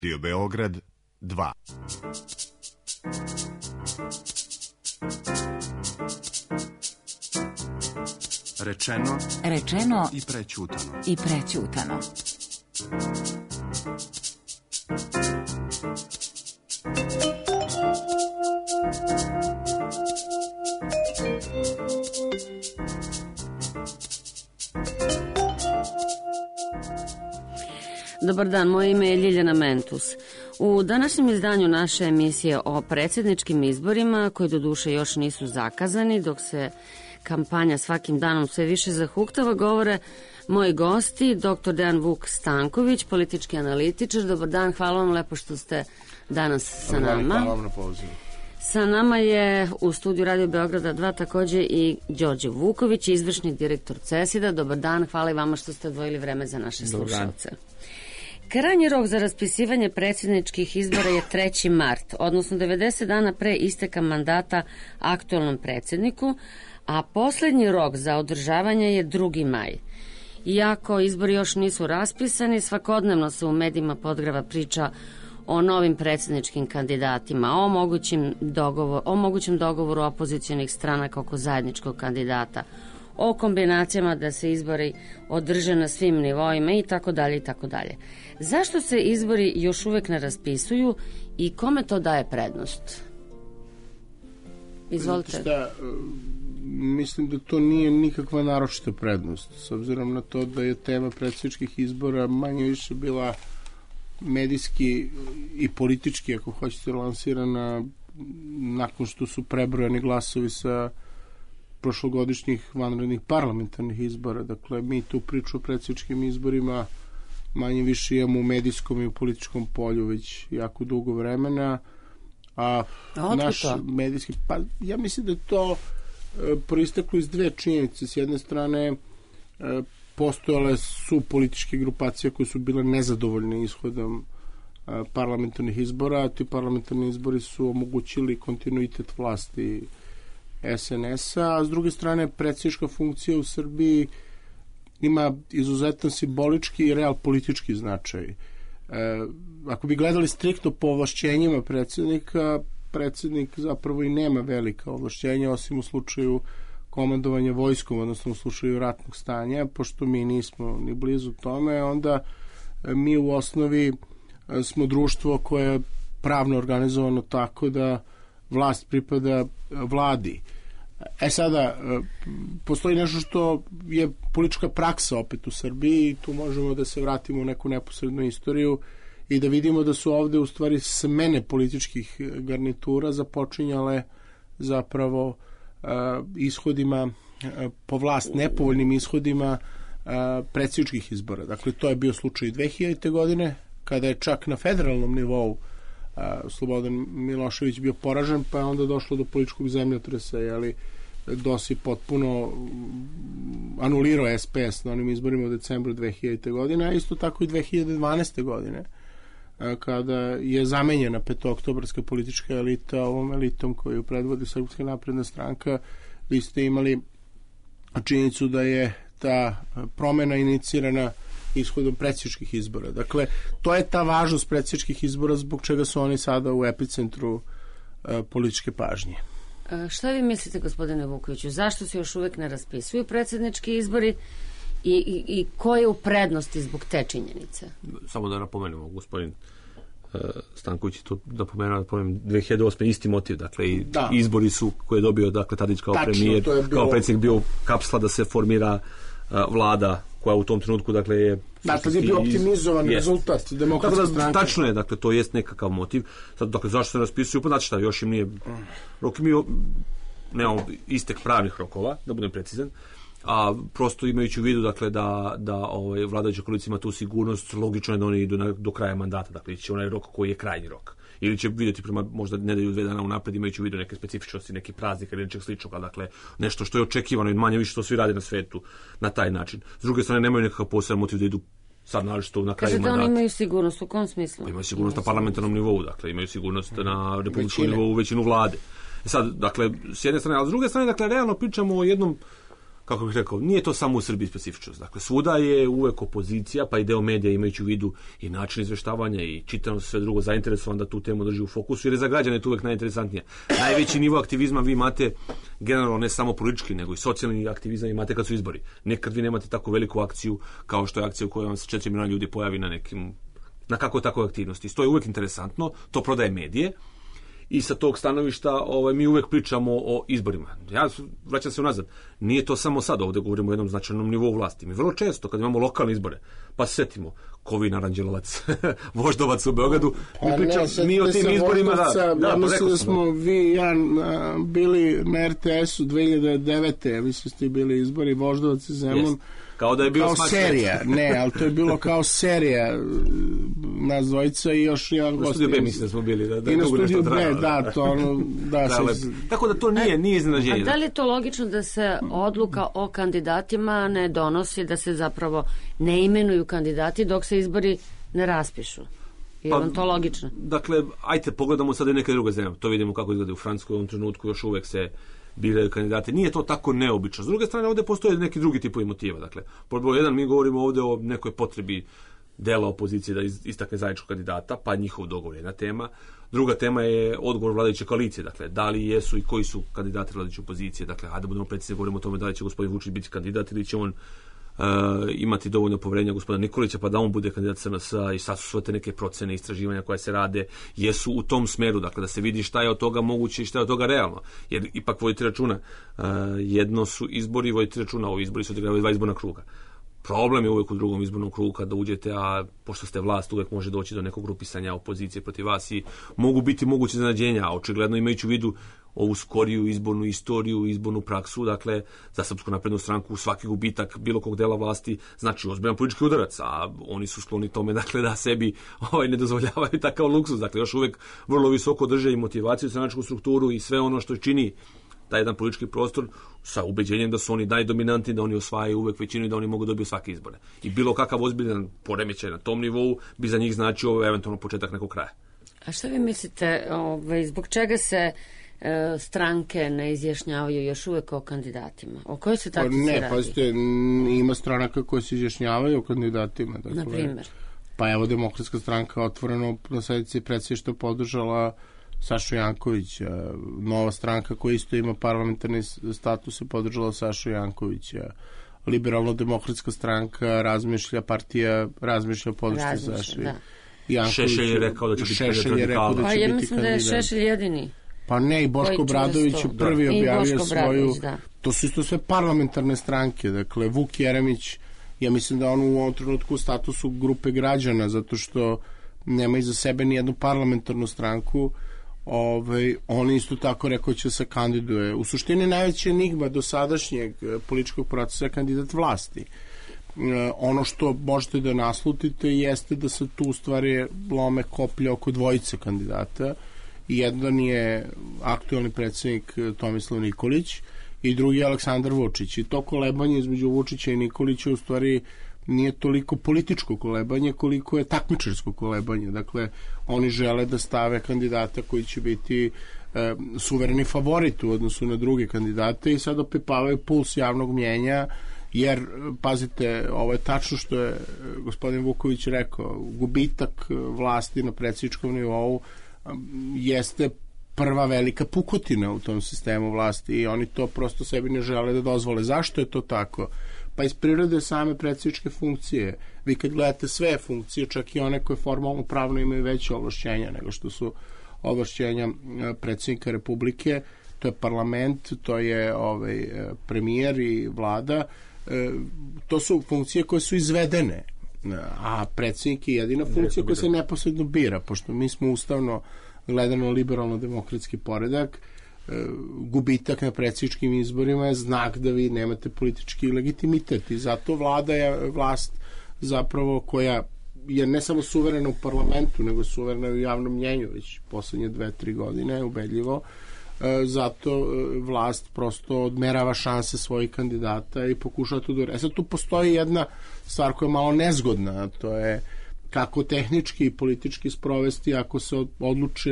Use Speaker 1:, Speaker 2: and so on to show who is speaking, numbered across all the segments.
Speaker 1: Radio Beograd 2.
Speaker 2: Rečeno
Speaker 1: i prećutano.
Speaker 3: Dobar dan, moje ime je Ljiljana Mentus. U današnjem izdanju naše emisije o predsjedničkim izborima, koji doduše još nisu zakazani, dok se kampanja svakim danom sve više zahuktava, govore moji gosti, dr. Dejan Vuk Stanković, politički analitičar. Dobar dan, hvala vam lepo što ste danas sa nama.
Speaker 4: Hvala vam na pozivu.
Speaker 3: Sa nama je u studiju Radio Beograda 2 također i Đorđe Vuković, izvršni direktor CESID-a. Dobar dan, hvala i vama što ste odvojili vreme za naše slušalce. Krajnji rok za raspisivanje predsjedničkih izbora je 3. mart, odnosno 90 dana pre isteka mandata aktualnom predsjedniku, a posljednji rok za održavanje je 2. maj. Iako izbori još nisu raspisani, svakodnevno se u medijima podgrava priča o novim predsjedničkim kandidatima, o mogućem dogovoru opozicionih stranaka oko zajedničkog kandidata, o kombinacijama da se izbori održe na svim nivoima i tako dalje i tako dalje. Zašto se izbori još uvijek ne raspisuju i kome to daje prednost? Izvolite.
Speaker 4: Mislim da to nije nikakva naročita prednost, s obzirom na to da je tema predsjedničkih izbora manje više bila medijski i politički, ako hoćete, lansirana nakon što su prebrojani glasovi sa prošlogodišnjih vanrednih parlamentarnih izbora. Dakle, mi tu priču o predsjedničkim izborima manje više imamo u medijskom i u političkom polju već jako dugo vremena, a naš medijski, pa ja mislim da to proisteklo iz dve činjenice. S jedne strane, postojale su političke grupacije koje su bile nezadovoljne ishodom parlamentarnih izbora, a ti parlamentarni izbori su omogućili kontinuitet vlasti SNS-a, a s druge strane predsjednička funkcija u Srbiji ima izuzetan simbolički i real politički značaj. Ako bi gledali striktno po ovlašćenjima predsjednika, predsjednik zapravo i nema velika ovlašćenja, osim u slučaju komandovanja vojskom, odnosno u slučaju ratnog stanja. Pošto mi nismo ni blizu tome, onda mi u osnovi smo društvo koje je pravno organizovano tako da vlast pripada vladi. Sada, postoji nešto što je politička praksa opet u Srbiji i tu možemo da se vratimo u neku neposrednu istoriju i da vidimo da su ovde u stvari smene političkih garnitura započinjale zapravo ishodima po vlast, nepovoljnim ishodima predsjedničkih izbora. Dakle, to je bio slučaj 2000. godine, kada je čak na federalnom nivou Slobodan Milošević bio poražen, pa je onda došlo do političkog zemljotresa, DOS je potpuno anulirao SPS na onim izborima u decembru 2000. godine, a isto tako i 2012. godine, kada je zamenjena petooktobarska politička elita ovom elitom koju predvodi Srpska napredna stranka. Vi ste imali činjenicu da je ta promena inicirana ishodom predsjedničkih izbora. Dakle, to je ta važnost predsjedničkih izbora zbog čega su oni sada u epicentru političke pažnje.
Speaker 3: Šta vi mislite, gospodine Vukoviću, zašto se još uvijek ne raspisuju predsjednički izbori i ko je u prednosti zbog te činjenice?
Speaker 5: Samo da napomenemo, gospodin Stanković je to napomenuo, 2008. isti motiv, dakle i izbori su koje je dobio, dakle, Tadić kao premijer, kao predsjednik bio kapsla da se formira vlada koja u tom trenutku, dakle, je...
Speaker 4: Dakle, je bio optimizovan rezultat demokratske stranke.
Speaker 5: Tačno je, dakle, to jest nekakav motiv. Sad, dakle, zašto se raspisuju? Pa znači šta, još im nije... nemamo istek pravnih rokova, da budem precizan, a prosto imajući u vidu, dakle, da vladajuća koalicija ima tu sigurnost, logično je da oni idu do kraja mandata, dakle, će onaj rok koji je krajnji rok. Ili će vidjeti prema možda nedelju, 2 dana unapred, imajući u vidu neke specifičnosti, neki praznik ili nečeg sličnog, dakle, nešto što je očekivano i manje više što svi rade na svetu na taj način. S druge strane, nemaju nekakav poseban motiv da idu sad naravno na kraju mandata.
Speaker 3: Kažete, oni imaju sigurnost, u kom smislu?
Speaker 5: Imaju sigurnost na parlamentarnom nivou, dakle, imaju sigurnost na republičkom nivou, većinu vlade. Sad, dakle, s jedne strane, ali s druge strane, dakle, realno pričamo o jednom kako bih rekao, nije to samo u Srbiji specifičnost. Dakle, svuda je uvek opozicija, pa i deo medija imajući u vidu i način izveštavanja i čitanost sve drugo zainteresovan da tu temu drži u fokusu, jer je za građane to uvek najinteresantnije. Najveći nivo aktivizma vi imate generalno ne samo politički, nego i socijalni aktivizam imate kad su izbori. Nekad vi nemate tako veliku akciju kao što je akcija u kojoj vam se 4 miliona ljudi pojavi na kako takoj aktivnosti. To je uvek interesantno, to prodaje medije. I sa tog stanovišta mi uvek pričamo o izborima. Ja vraćam se unazad. Nije to samo sad, ovde govorimo o jednom značajnom nivou vlasti. Mi vrlo često, kad imamo lokalne izbore, pa se setimo Kovin, Aranđelovac, Voždovac u Beogradu, mi o tim izborima...
Speaker 4: Ja mislim da smo vi i ja bili na RTS-u 2009. Mislim ste bili izbori Voždovac i Zemun.
Speaker 5: Kao da je bilo
Speaker 4: serija, ne, ali to je bilo kao serija nas dvojica i još jedan gost.
Speaker 5: Na studiju B mislim da smo bili.
Speaker 4: I na studiju B, da, to ono...
Speaker 5: Tako da to nije iznenađenje.
Speaker 3: A da li je to logično da se odluka o kandidatima ne donosi, da se zapravo ne imenuju kandidati dok se izbori ne raspišu? Je vam to logično?
Speaker 5: Dakle, ajte pogledamo sada i neke druge zemlje. To vidimo kako izgleda u Francuskoj u ovom trenutku, još uvek se biraju kandidate. Nije to tako neobično. S druge strane, ovde postoje neki drugi tipovi motiva. Dakle, pod broj 1 mi govorimo ovde o nekoj potrebi dela opozicije da istakne zajedničkog kandidata, pa njihov dogovor je jedna tema. Druga tema je odgovor vladajuće koalicije. Dakle, da li jesu i koji su kandidati vladajuće opozicije. Dakle, hajde budemo precizni, govorimo o tome da li će gospodin Vučić biti kandidat ili će on imati dovoljno poverenja gospodina Nikolića pa da on bude kandidat SNS-a i sad su sve te neke procene istraživanja koje se rade jesu u tom smeru, dakle da se vidi šta je od toga moguće i šta je od toga realno, jer ipak vodite računa, jedno su izbori, vodite računa, ovi izbori su odigrali 2 izborna kruga. Problem je uvek u drugom izbornom krugu kada uđete, a pošto ste vlast uvek može doći do nekog grupisanja opozicije protiv vas i mogu biti moguće iznenađenja, a očigledno imajući u vidu ovu skoriju izbornu istoriju, izbornu praksu, dakle, za Srpsku naprednu stranku svaki gubitak bilo kog dela vlasti znači ozbiljan politički udarac, a oni su skloni tome, dakle, da sebi ne dozvoljavaju takav luksuz, dakle, još uvek vrlo visoko drže i motivaciju, stranačku strukturu i sve ono što čini taj jedan politički prostor sa ubeđenjem da su oni najdominantni, da oni osvajaju uvek većinu i da oni mogu dobiti svake izbore. I bilo kakav ozbiljan poremećaj na tom nivou bi za njih značio eventualno početak nekog kraja.
Speaker 3: A šta vi mislite, zbog čega se stranke ne izjašnjavaju još uvek o kandidatima? O kojoj se taktici radi?
Speaker 4: Ne, pazite, ima stranaka koje se izjašnjavaju o kandidatima. Dakle,
Speaker 3: na primjer?
Speaker 4: Pa evo, Demokratska stranka otvoreno na sednici predsjedništva podržala Sašu Jankovića. Nova stranka koja isto ima parlamentarni status je podržala Sašu Jankovića. Liberalno-demokratska stranka razmišlja podrške Saši Jankovića.
Speaker 5: Šešelj je rekao da će biti kandidat.
Speaker 3: Pa ja mislim da je Šešelj jedini.
Speaker 4: Pa ne, i Boško Obradović je prvi objavio svoju... To su isto sve parlamentarne stranke. Dakle, Vuk Jeremić, ja mislim da on u ovom trenutku u statusu grupe građana, zato što nema iza sebe ni jednu parlamentarnu stranku. On isto tako rekao će se kandiduje. U suštini najveća enigma do sadašnjeg političkog procesa je kandidat vlasti. Ono što možete da naslutite jeste da se tu u stvari lome koplje oko dvojice kandidata. Jedan je aktualni predsjednik Tomislav Nikolić i drugi je Aleksandar Vučić. I to kolebanje između Vučića i Nikolića u stvari nije toliko političko kolebanje koliko je takmičarsko kolebanje. Dakle, oni žele da stave kandidata koji će biti suvereni favorit u odnosu na druge kandidate i sad opipavaju puls javnog mnjenja, jer, pazite, ovo je tačno što je gospodin Vuković rekao, gubitak vlasti na predsjedničkom nivou jeste prva velika pukotina u tom sistemu vlasti i oni to prosto sebi ne žele da dozvole. Zašto je to tako? Pa iz prirode same predsjedničke funkcije. Vi kad gledate sve funkcije, čak i one koje formalno pravno imaju veće ovlašćenja nego što su ovlašćenja predsjednika Republike, to je parlament, to je premijer i vlada, to su funkcije koje su izvedene, a predsjednik je jedina funkcija koja se neposredno bira, pošto mi smo ustavno gledano liberalno-demokratski poredak, gubitak na predsjedničkim izborima je znak da vi nemate politički legitimitet i zato vlada je vlast zapravo koja je ne samo suverena u parlamentu, nego suverena u javnom mnjenju već poslednje 2-3 godine, ubedljivo. Zato vlast prosto odmerava šanse svojih kandidata i pokušava to da... Sad tu postoji jedna stvar koja je malo nezgodna, to je kako tehnički i politički sprovesti ako se odluče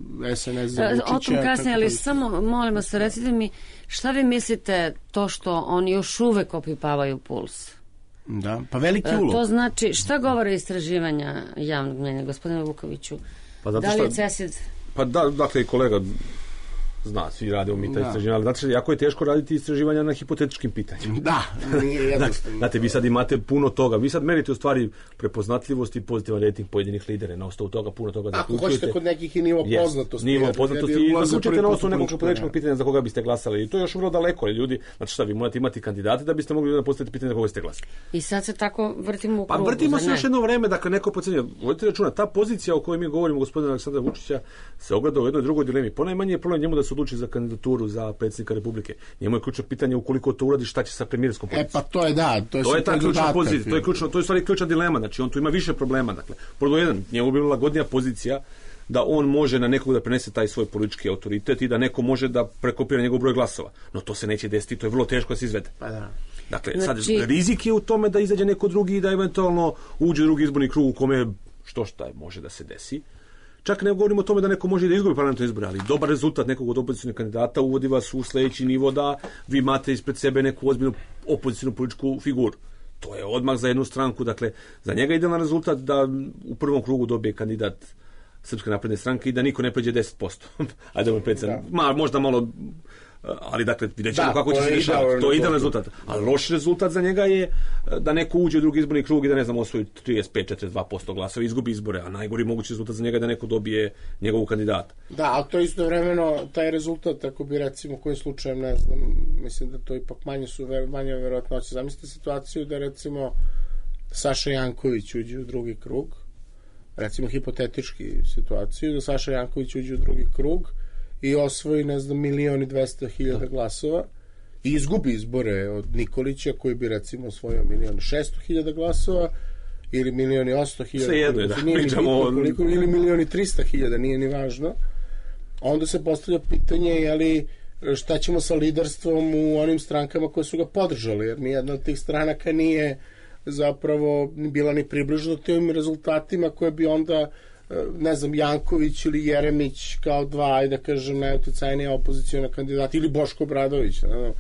Speaker 4: SNS za Vučića.
Speaker 3: O tom kasnije, ali samo molimo se, recite mi šta vi mislite to što oni još uvek opipavaju puls?
Speaker 4: Da, pa veliki ulog.
Speaker 3: To znači, šta govore istraživanja javnog mnjenja, gospodine Vukoviću?
Speaker 5: Pa
Speaker 3: da li je CESID...
Speaker 5: Pa da, dakle, kolega zna, svi radimo mi ta istraživanja, ali znači, jako je teško raditi istraživanja na hipotetičkim pitanjima.
Speaker 4: Da, nije jednostavno.
Speaker 5: Znate, vi sad imate puno toga, vi sad merite u stvari prepoznatljivost i pozitivan rating pojedinih lidera, na osnovu toga, puno toga
Speaker 4: zaključujete. Ako hoćete kod nekih i nivo poznatosti.
Speaker 5: Nivo poznatosti i zaključujete na osnovu nekog hipotetičkog pitanja za koga biste glasali. I to je još vrlo daleko, ali ljudi, znači šta, vi morate imati kandidate da biste mogli da postaviti pitanje za koga ste glasali.
Speaker 3: I sad se tako vrtimo u krugu.
Speaker 5: Pa vrtimo se još jedno vreme, dakle neko procenjuje. Vodite računa, ta pozicija o kojoj mi govorimo gospodina Aleksandra Vučića se ogleda u jednoj drugoj dilemi. Ponajmanje je problem njemu da se odluči za kandidaturu za predsjednika Republike. Njemu je ključno pitanje ukoliko to uradi šta će sa premijerskom pozicijom.
Speaker 4: Pa to je to je ta
Speaker 5: ključna pozicija, to je ključno, to je stvari ključna dilema, znači on tu ima više problema, dakle. Prvo jedan, njemu bi bila godnija pozicija da on može na nekog da prenese taj svoj politički autoritet i da neko može da prekopira njegov broj glasova. No to se neće desiti, to je vrlo teško da se izvede.
Speaker 4: Pa da.
Speaker 5: Dakle, sad rizik je u tome da izađe neko drugi i da eventualno uđe u drugi izborni krug u kome šta može da se desi. Čak ne govorimo o tome da neko može da izgubi parlamentarne izbore, ali dobar rezultat nekog od opozicionih kandidata uvodi vas u sledeći nivo da vi imate ispred sebe neku ozbiljnu opozicionu političku figuru. To je odmah za jednu stranku, dakle, za njega je idealan rezultat da u prvom krugu dobije kandidat Srpske napredne stranke i da niko ne pređe 10%. Ajde, možda malo, ali dakle, vidjet ćemo kako će se rešavati. To je idealan rezultat. Ali loš rezultat za njega je da neko uđe u drugi izborni krug i da, ne znam, osvoji 35-42% glasova i izgubi izbore, a najgori mogući rezultat za njega je da neko dobije njegovu kandidata.
Speaker 4: Da, ali to istovremeno, taj rezultat, ako bi recimo kojim slučajem, ne znam, mislim da to ipak manje verovatnoće. Zamislite situaciju da recimo Saša Janković uđe u drugi krug, recimo hipotetički situaciju, da Saša Janković uđe u drugi krug i osvoji, ne znam, 1.200.000 glasova i izgubi izbore od Nikolića koji bi recimo osvojio 1.600.000 glasova ili 1.800.000,
Speaker 5: sve jedno je da pričamo
Speaker 4: ili 1.300.000, nije ni važno. Onda se postavlja pitanje šta ćemo sa liderstvom u onim strankama koje su ga podržali, jer nijedna od tih stranaka nije zapravo bila ni približno tim rezultatima koje bi onda, ne znam, Janković ili Jeremić kao dva, ajde da kažem, najuticajnija opozicijona kandidata, ili Boško Obradović,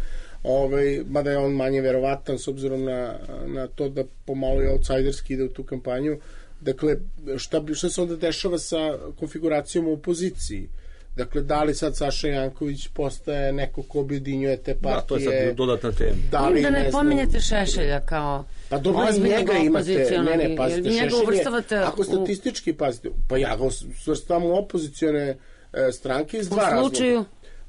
Speaker 4: mada je on manje verovatan s obzirom na to da pomalo i outsiderski ide u tu kampanju. Dakle, šta se onda dešava sa konfiguracijom u opoziciji? Dakle, da li sad Saša Janković postaje neko ko objedinjuje te partije?
Speaker 5: Da, to je sad dodatna tema.
Speaker 3: Da ne pominjete Šešelja kao
Speaker 4: pa dobro, njega imate, pazite,
Speaker 3: Šešelje,
Speaker 4: ako statistički pazite, pa ja ga svrstavam u opozicione stranke iz dva razloga.
Speaker 3: U slučaju,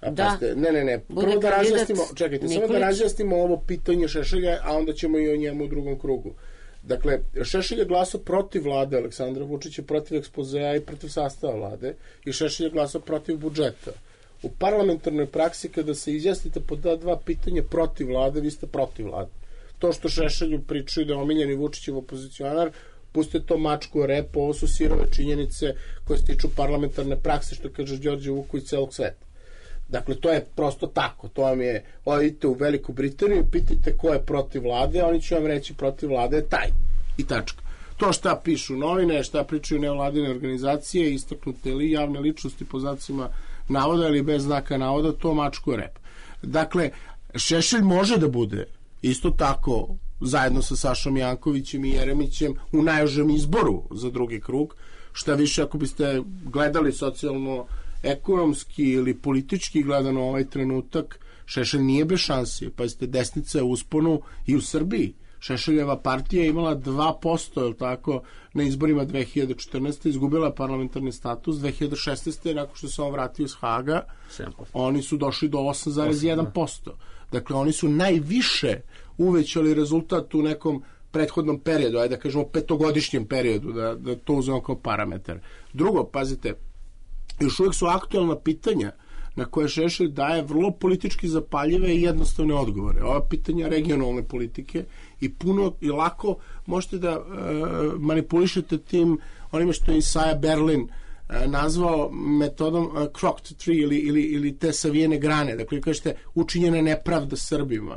Speaker 4: ne, prvo da razjasnimo, čekajte, samo da razjasnimo ovo pitanje Šešelja, a onda ćemo i o njemu u drugom krugu. Dakle, Šešelj je glasao protiv vlade Aleksandra Vučića, protiv ekspozea i protiv sastava vlade, i Šešelj je glasao protiv budžeta. U parlamentarnoj praksi, kada se izjasnite po dva pitanja protiv vlade, vi ste protiv vlade. To što Šešelju pričaju da je omiljeni Vučićev opozicionar, pustite to mačku o rep, ovo su sirove činjenice koje se tiču parlamentarne prakse, što kaže Đorđe Vuković celog sveta. Dakle, to je prosto tako. To vam je, idite u Veliku Britaniju, pitajte ko je protiv vlade, a oni će vam reći protiv vlade je taj. I tačka. To šta pišu novine, šta pričaju nevladine organizacije, istaknute ili javne ličnosti po znacima navoda ili bez znaka navoda, to mačku je rep. Dakle, Šešelj može da bude isto tako zajedno sa Sašom Jankovićem i Jeremićem u najužem izboru za drugi krug. Šta više, ako biste gledali socijalno ekonomski ili politički gledano ovaj trenutak, Šešelj nije bez šanse. Pazite, desnica je u usponu i u Srbiji. Šešeljeva partija je imala 2%, je li tako, na izborima 2014. Izgubila parlamentarni status. 2016. nakon što se on vratio iz Haga,
Speaker 5: 7%.
Speaker 4: Oni su došli do 8,1%. Dakle, oni su najviše uvećali rezultat u nekom prethodnom periodu, ajde da kažemo petogodišnjem periodu, da to uzmemo kao parametar. Drugo, pazite, još uvijek su aktualna pitanja na koje Šešelj daje vrlo politički zapaljive i jednostavne odgovore. Ova pitanja regionalne politike i puno i lako možete da manipulišete tim onime što je Isaja Berlin nazvao metodom crooked tree ili te savijene grane. Dakle, kažete učinjena nepravda Srbima.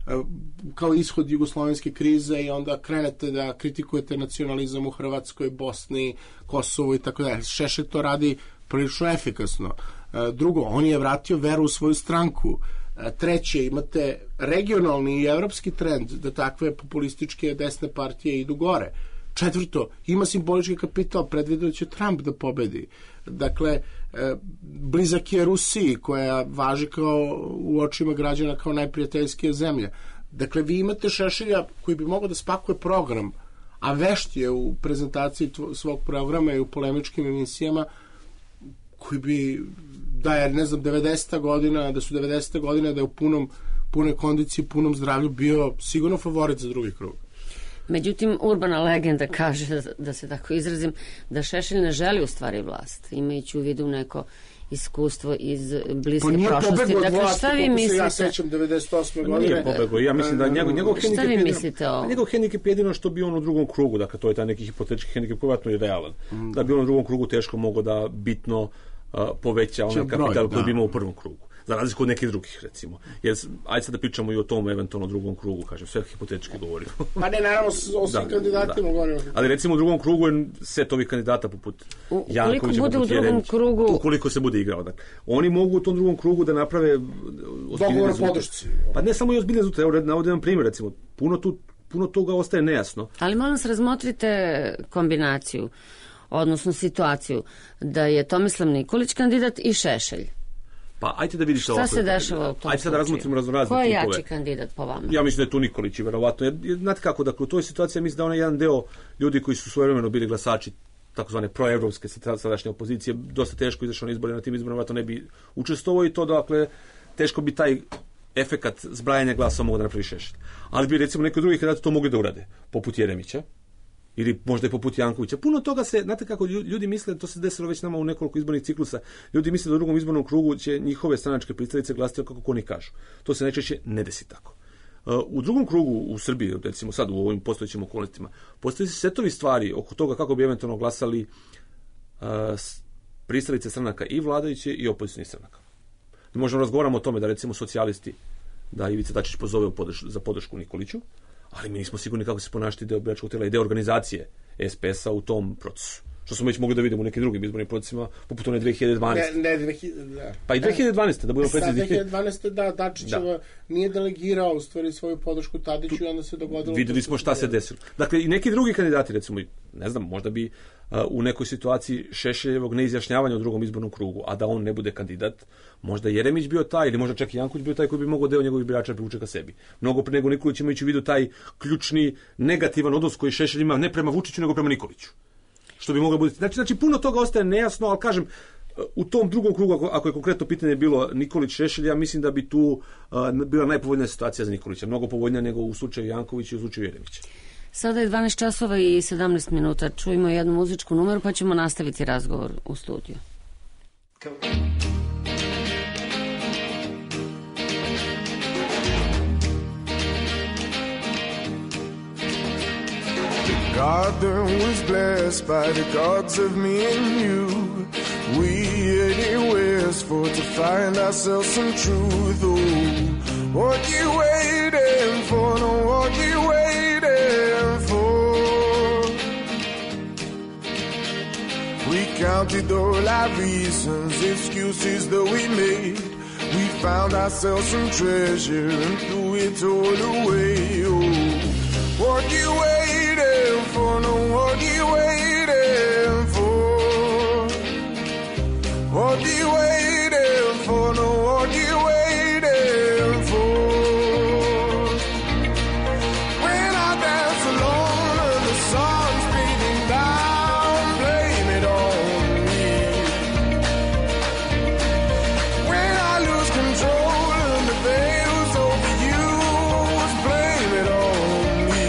Speaker 4: kao ishod jugoslovenske krize i onda krenete da kritikujete nacionalizam u Hrvatskoj, Bosni, Kosovu i tako dalje. Šešelj to radi prilično efikasno. Drugo, on je vratio veru u svoju stranku. Treće, imate regionalni i evropski trend da takve populističke desne partije idu gore. Četvrto, ima simbolički kapital, predvidio će Trump da pobedi. Dakle, blizak je Rusiji, koja važi kao u očima građana kao najprijateljskija zemlja. Dakle, vi imate Šešelja koji bi mogao da spakuje program, a vešt je u prezentaciji svog programa i u polemičkim emisijama, koji bi, da je, ne znam, 90. godina, da su 90. godine, da je u punoj kondiciji, punom zdravlju bio sigurno favorit za drugi krug.
Speaker 3: Međutim, urbana legenda kaže, da se tako izrazim, da Šešelj ne želi u stvari vlast, imajući u vidu neko iskustvo iz bliske prošlosti.
Speaker 4: Dakle, šta vi mislite? Ja sećam 98. godine.
Speaker 5: Nije pobegao. Ja mislim da njegov hendikep je jedino što bi on u drugom krugu, dakle to je taj neki hipotetički hendikep koji je realan. Da bi on u drugom krugu teško mogao da bitno poveća onaj kapital koji bi imao u prvom krugu. Za razliku od nekih drugih, recimo. Jer, ajde sad da pričamo i o tom eventualno drugom krugu, kažem, sve hipotetički govorimo.
Speaker 4: Pa ne, naravno, o svim kandidatima govorimo.
Speaker 5: Ali recimo u drugom krugu je set ovih kandidata poput Jankovića, poput Jeremića, ukoliko se bude igrao. Dakle, oni mogu u tom drugom krugu da naprave
Speaker 4: dogovor o podršci.
Speaker 5: Pa ne samo i ozbiljne rezultate. Evo, navodim vam primjer, recimo, puno toga ostaje nejasno.
Speaker 3: Ali molim se, razmotrite kombinaciju, odnosno situaciju, da je Tomislav Nikolić kandidat i Šešelj.
Speaker 5: Pa ajte da vidite ovako.
Speaker 3: Šta se dešava u tom
Speaker 5: ajde sad da razmotrimo raznorazne tipove.
Speaker 3: Ko je jači kandidat po vama?
Speaker 5: Ja mislim da je tu Nikolić i verovatno. Jer, znate kako, dakle, u toj situaciji mislim da onaj jedan deo ljudi koji su svojevremeno bili glasači takozvane proevropske sadašnje opozicije, dosta teško izašao na izbore, na tim izborima verovatno ne bi učestvovao i to, dakle, teško bi taj efekat zbrajanja glasa mogao da napravi Šešelj. Ali bi recimo neki drugi kandidati to mogli da urade, poput Jeremića ili možda i poput Jankovića. Puno toga se, znate kako ljudi misle, to se desilo već nama u nekoliko izbornih ciklusa, ljudi misle da u drugom izbornom krugu će njihove stranačke pristalice glasati kako oni kažu. To se najčešće ne desi tako. U drugom krugu u Srbiji, recimo sad u ovim postojećim okolnostima, postoji se setovi stvari oko toga kako bi eventualno glasali pristalice stranaka i vladajuće i opozicionih stranaka. Mi možemo razgovaramo o tome da recimo socijalisti, da Ivica Dačić pozove za podršku Nikoliću, ali mi nismo sigurni kako se ponašati deo biračkog tela i deo organizacije SPS-a u tom procesu. Što smo već mogli da vidimo u nekim drugim izbornim procesima, poput one 2012.
Speaker 4: Da.
Speaker 5: Pa i 2012. da budemo precizni.
Speaker 4: 2012. da, Dačićeva nije delegirao u stvari svoju podršku Tadiću i onda se dogodilo.
Speaker 5: Videli smo šta se desilo. Dakle, i neki drugi kandidati, recimo, ne znam, možda bi u nekoj situaciji Šešeljevog neizjašnjavanja u drugom izbornom krugu, a da on ne bude kandidat, možda Jeremić bio taj, ili možda čak i Janković bio taj koji bi mogao deo njegovih birača privuče ka sebi. Mnogo pre nego Nikolić, imajući u vidu taj ključni negativan odnos koji Šešelj ima ne prema Vučiću, nego prema Nikoliću. Što bi moglo biti. Znači, puno toga ostaje nejasno, ali kažem, u tom drugom krugu, ako je konkretno pitanje bilo Nikolić Šešelj, ja mislim da bi tu bila najpovoljnija situacija za Nikolića. Mnogo povoljnija nego u slučaju Jankovića i u slučaju Jeremića.
Speaker 3: Sada je 12 časova i 17 minuta. Čujemo jednu muzičku numeru pa ćemo nastaviti razgovor u studiju.
Speaker 2: Garden was blessed by the gods of me and you. We anywheres for to find ourselves some truth. Oh, what you waiting for? No, what you waiting for? We counted all our reasons, excuses that we made. We found ourselves some treasure and threw it all away. Oh, what you waiting for? No, what you waiting for? What you waiting for? No, what you waiting for? When I dance alone and the sun's beating down, blame it on me. When I lose control and the veil's over you, blame it on me.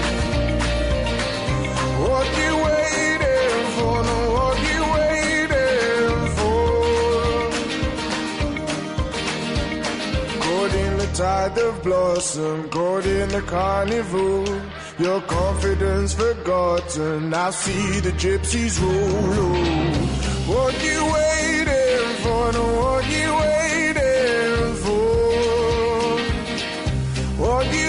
Speaker 2: What you waiting for? No, what you waiting for? Caught in the tide of blossom, caught in the carnival. Your confidence forgotten, I see the gypsies roll. What you waiting for? No, what you waiting for? What you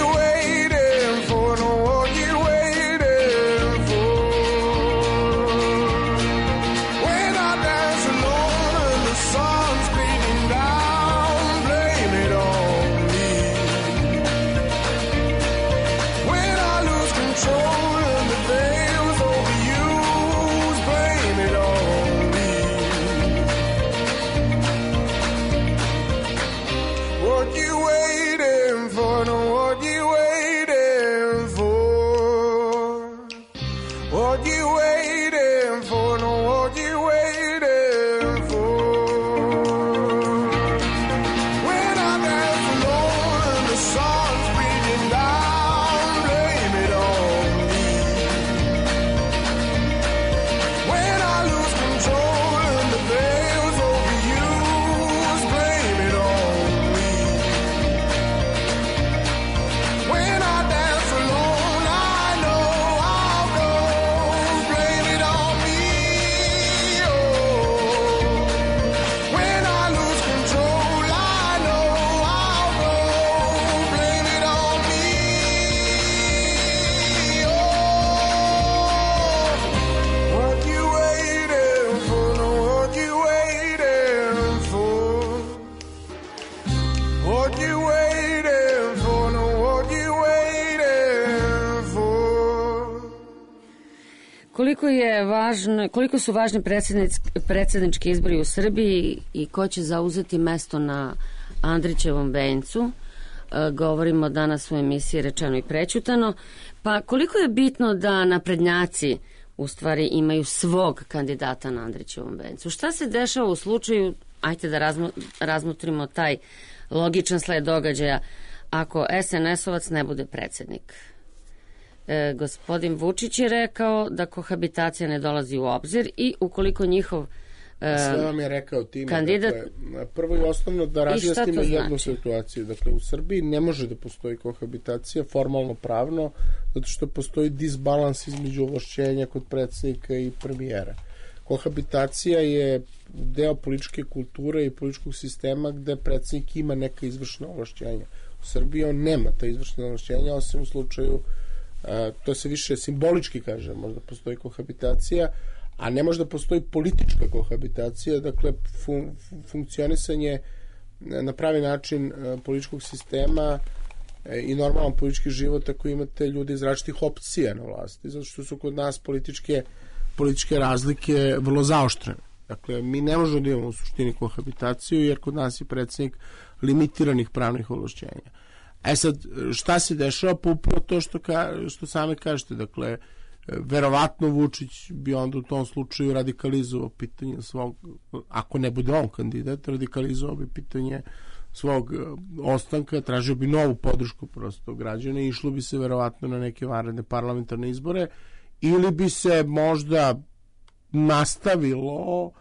Speaker 3: koliko su važni predsjednički izbori u Srbiji i ko će zauzeti mesto na Andrićevom vencu? Govorimo danas u emisiji Rečeno i prećutano. Pa koliko je bitno da naprednjaci u stvari imaju svog kandidata na Andrićevom vencu? Šta se dešava u slučaju, ajte da razmotrimo taj logičan sled događaja, ako SNS-ovac ne bude predsjednik? Gospodin Vučić je rekao da kohabitacija ne dolazi u obzir i ukoliko njihov
Speaker 4: sve vam je rekao time.
Speaker 3: Kandidat...
Speaker 4: Dakle, prvo i osnovno da razjasnimo jednu situaciju. Dakle, u Srbiji ne može da postoji kohabitacija formalno pravno, zato što postoji disbalans između ovlašćenja kod predsjednika i premijera. Kohabitacija je deo političke kulture i političkog sistema gde predsjednik ima neka izvršna ovlašćenja. U Srbiji on nema ta izvršna ovlašćenja, osim u slučaju, to se više simbolički kaže, možda postoji kohabitacija, a ne može da postoji politička kohabitacija, dakle funkcionisanje na pravi način političkog sistema i normalan politički život ako imate ljudi iz različitih opcija na vlasti, zato što su kod nas političke razlike vrlo zaoštrene. Dakle, mi ne možemo da imamo u suštini kohabitaciju, jer kod nas je predsjednik limitiranih pravnih ovlašćenja. Sad, šta se dešava? Pa upravo to što sami kažete, dakle, verovatno Vučić bi onda u tom slučaju radikalizovao pitanje svog, ako ne bude on kandidat, radikalizovao bi pitanje svog ostanka, tražio bi novu podršku prosto građana i išlo bi se verovatno na neke vanredne parlamentarne izbore, ili bi se možda nastavilo,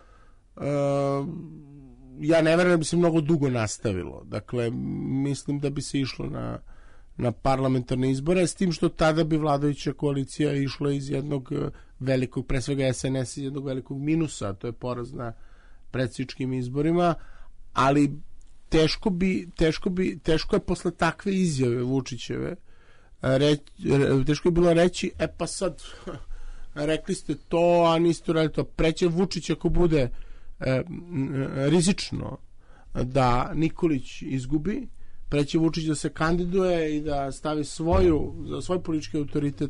Speaker 4: ja ne verujem da bi se mnogo dugo nastavilo, dakle mislim da bi se išlo na parlamentarne izbore, s tim što tada bi vladajuća koalicija išla iz jednog velikog, pre svega SNS, iz jednog velikog minusa, to je poraz na predsjedničkim izborima, ali teško je posle takve izjave Vučićeve teško je bilo reći, pa sad rekli ste to, a niste radili to. Preće Vučić ako bude rizično da Nikolić izgubi, preće Vučić da se kandiduje i da stavi svoj politički autoritet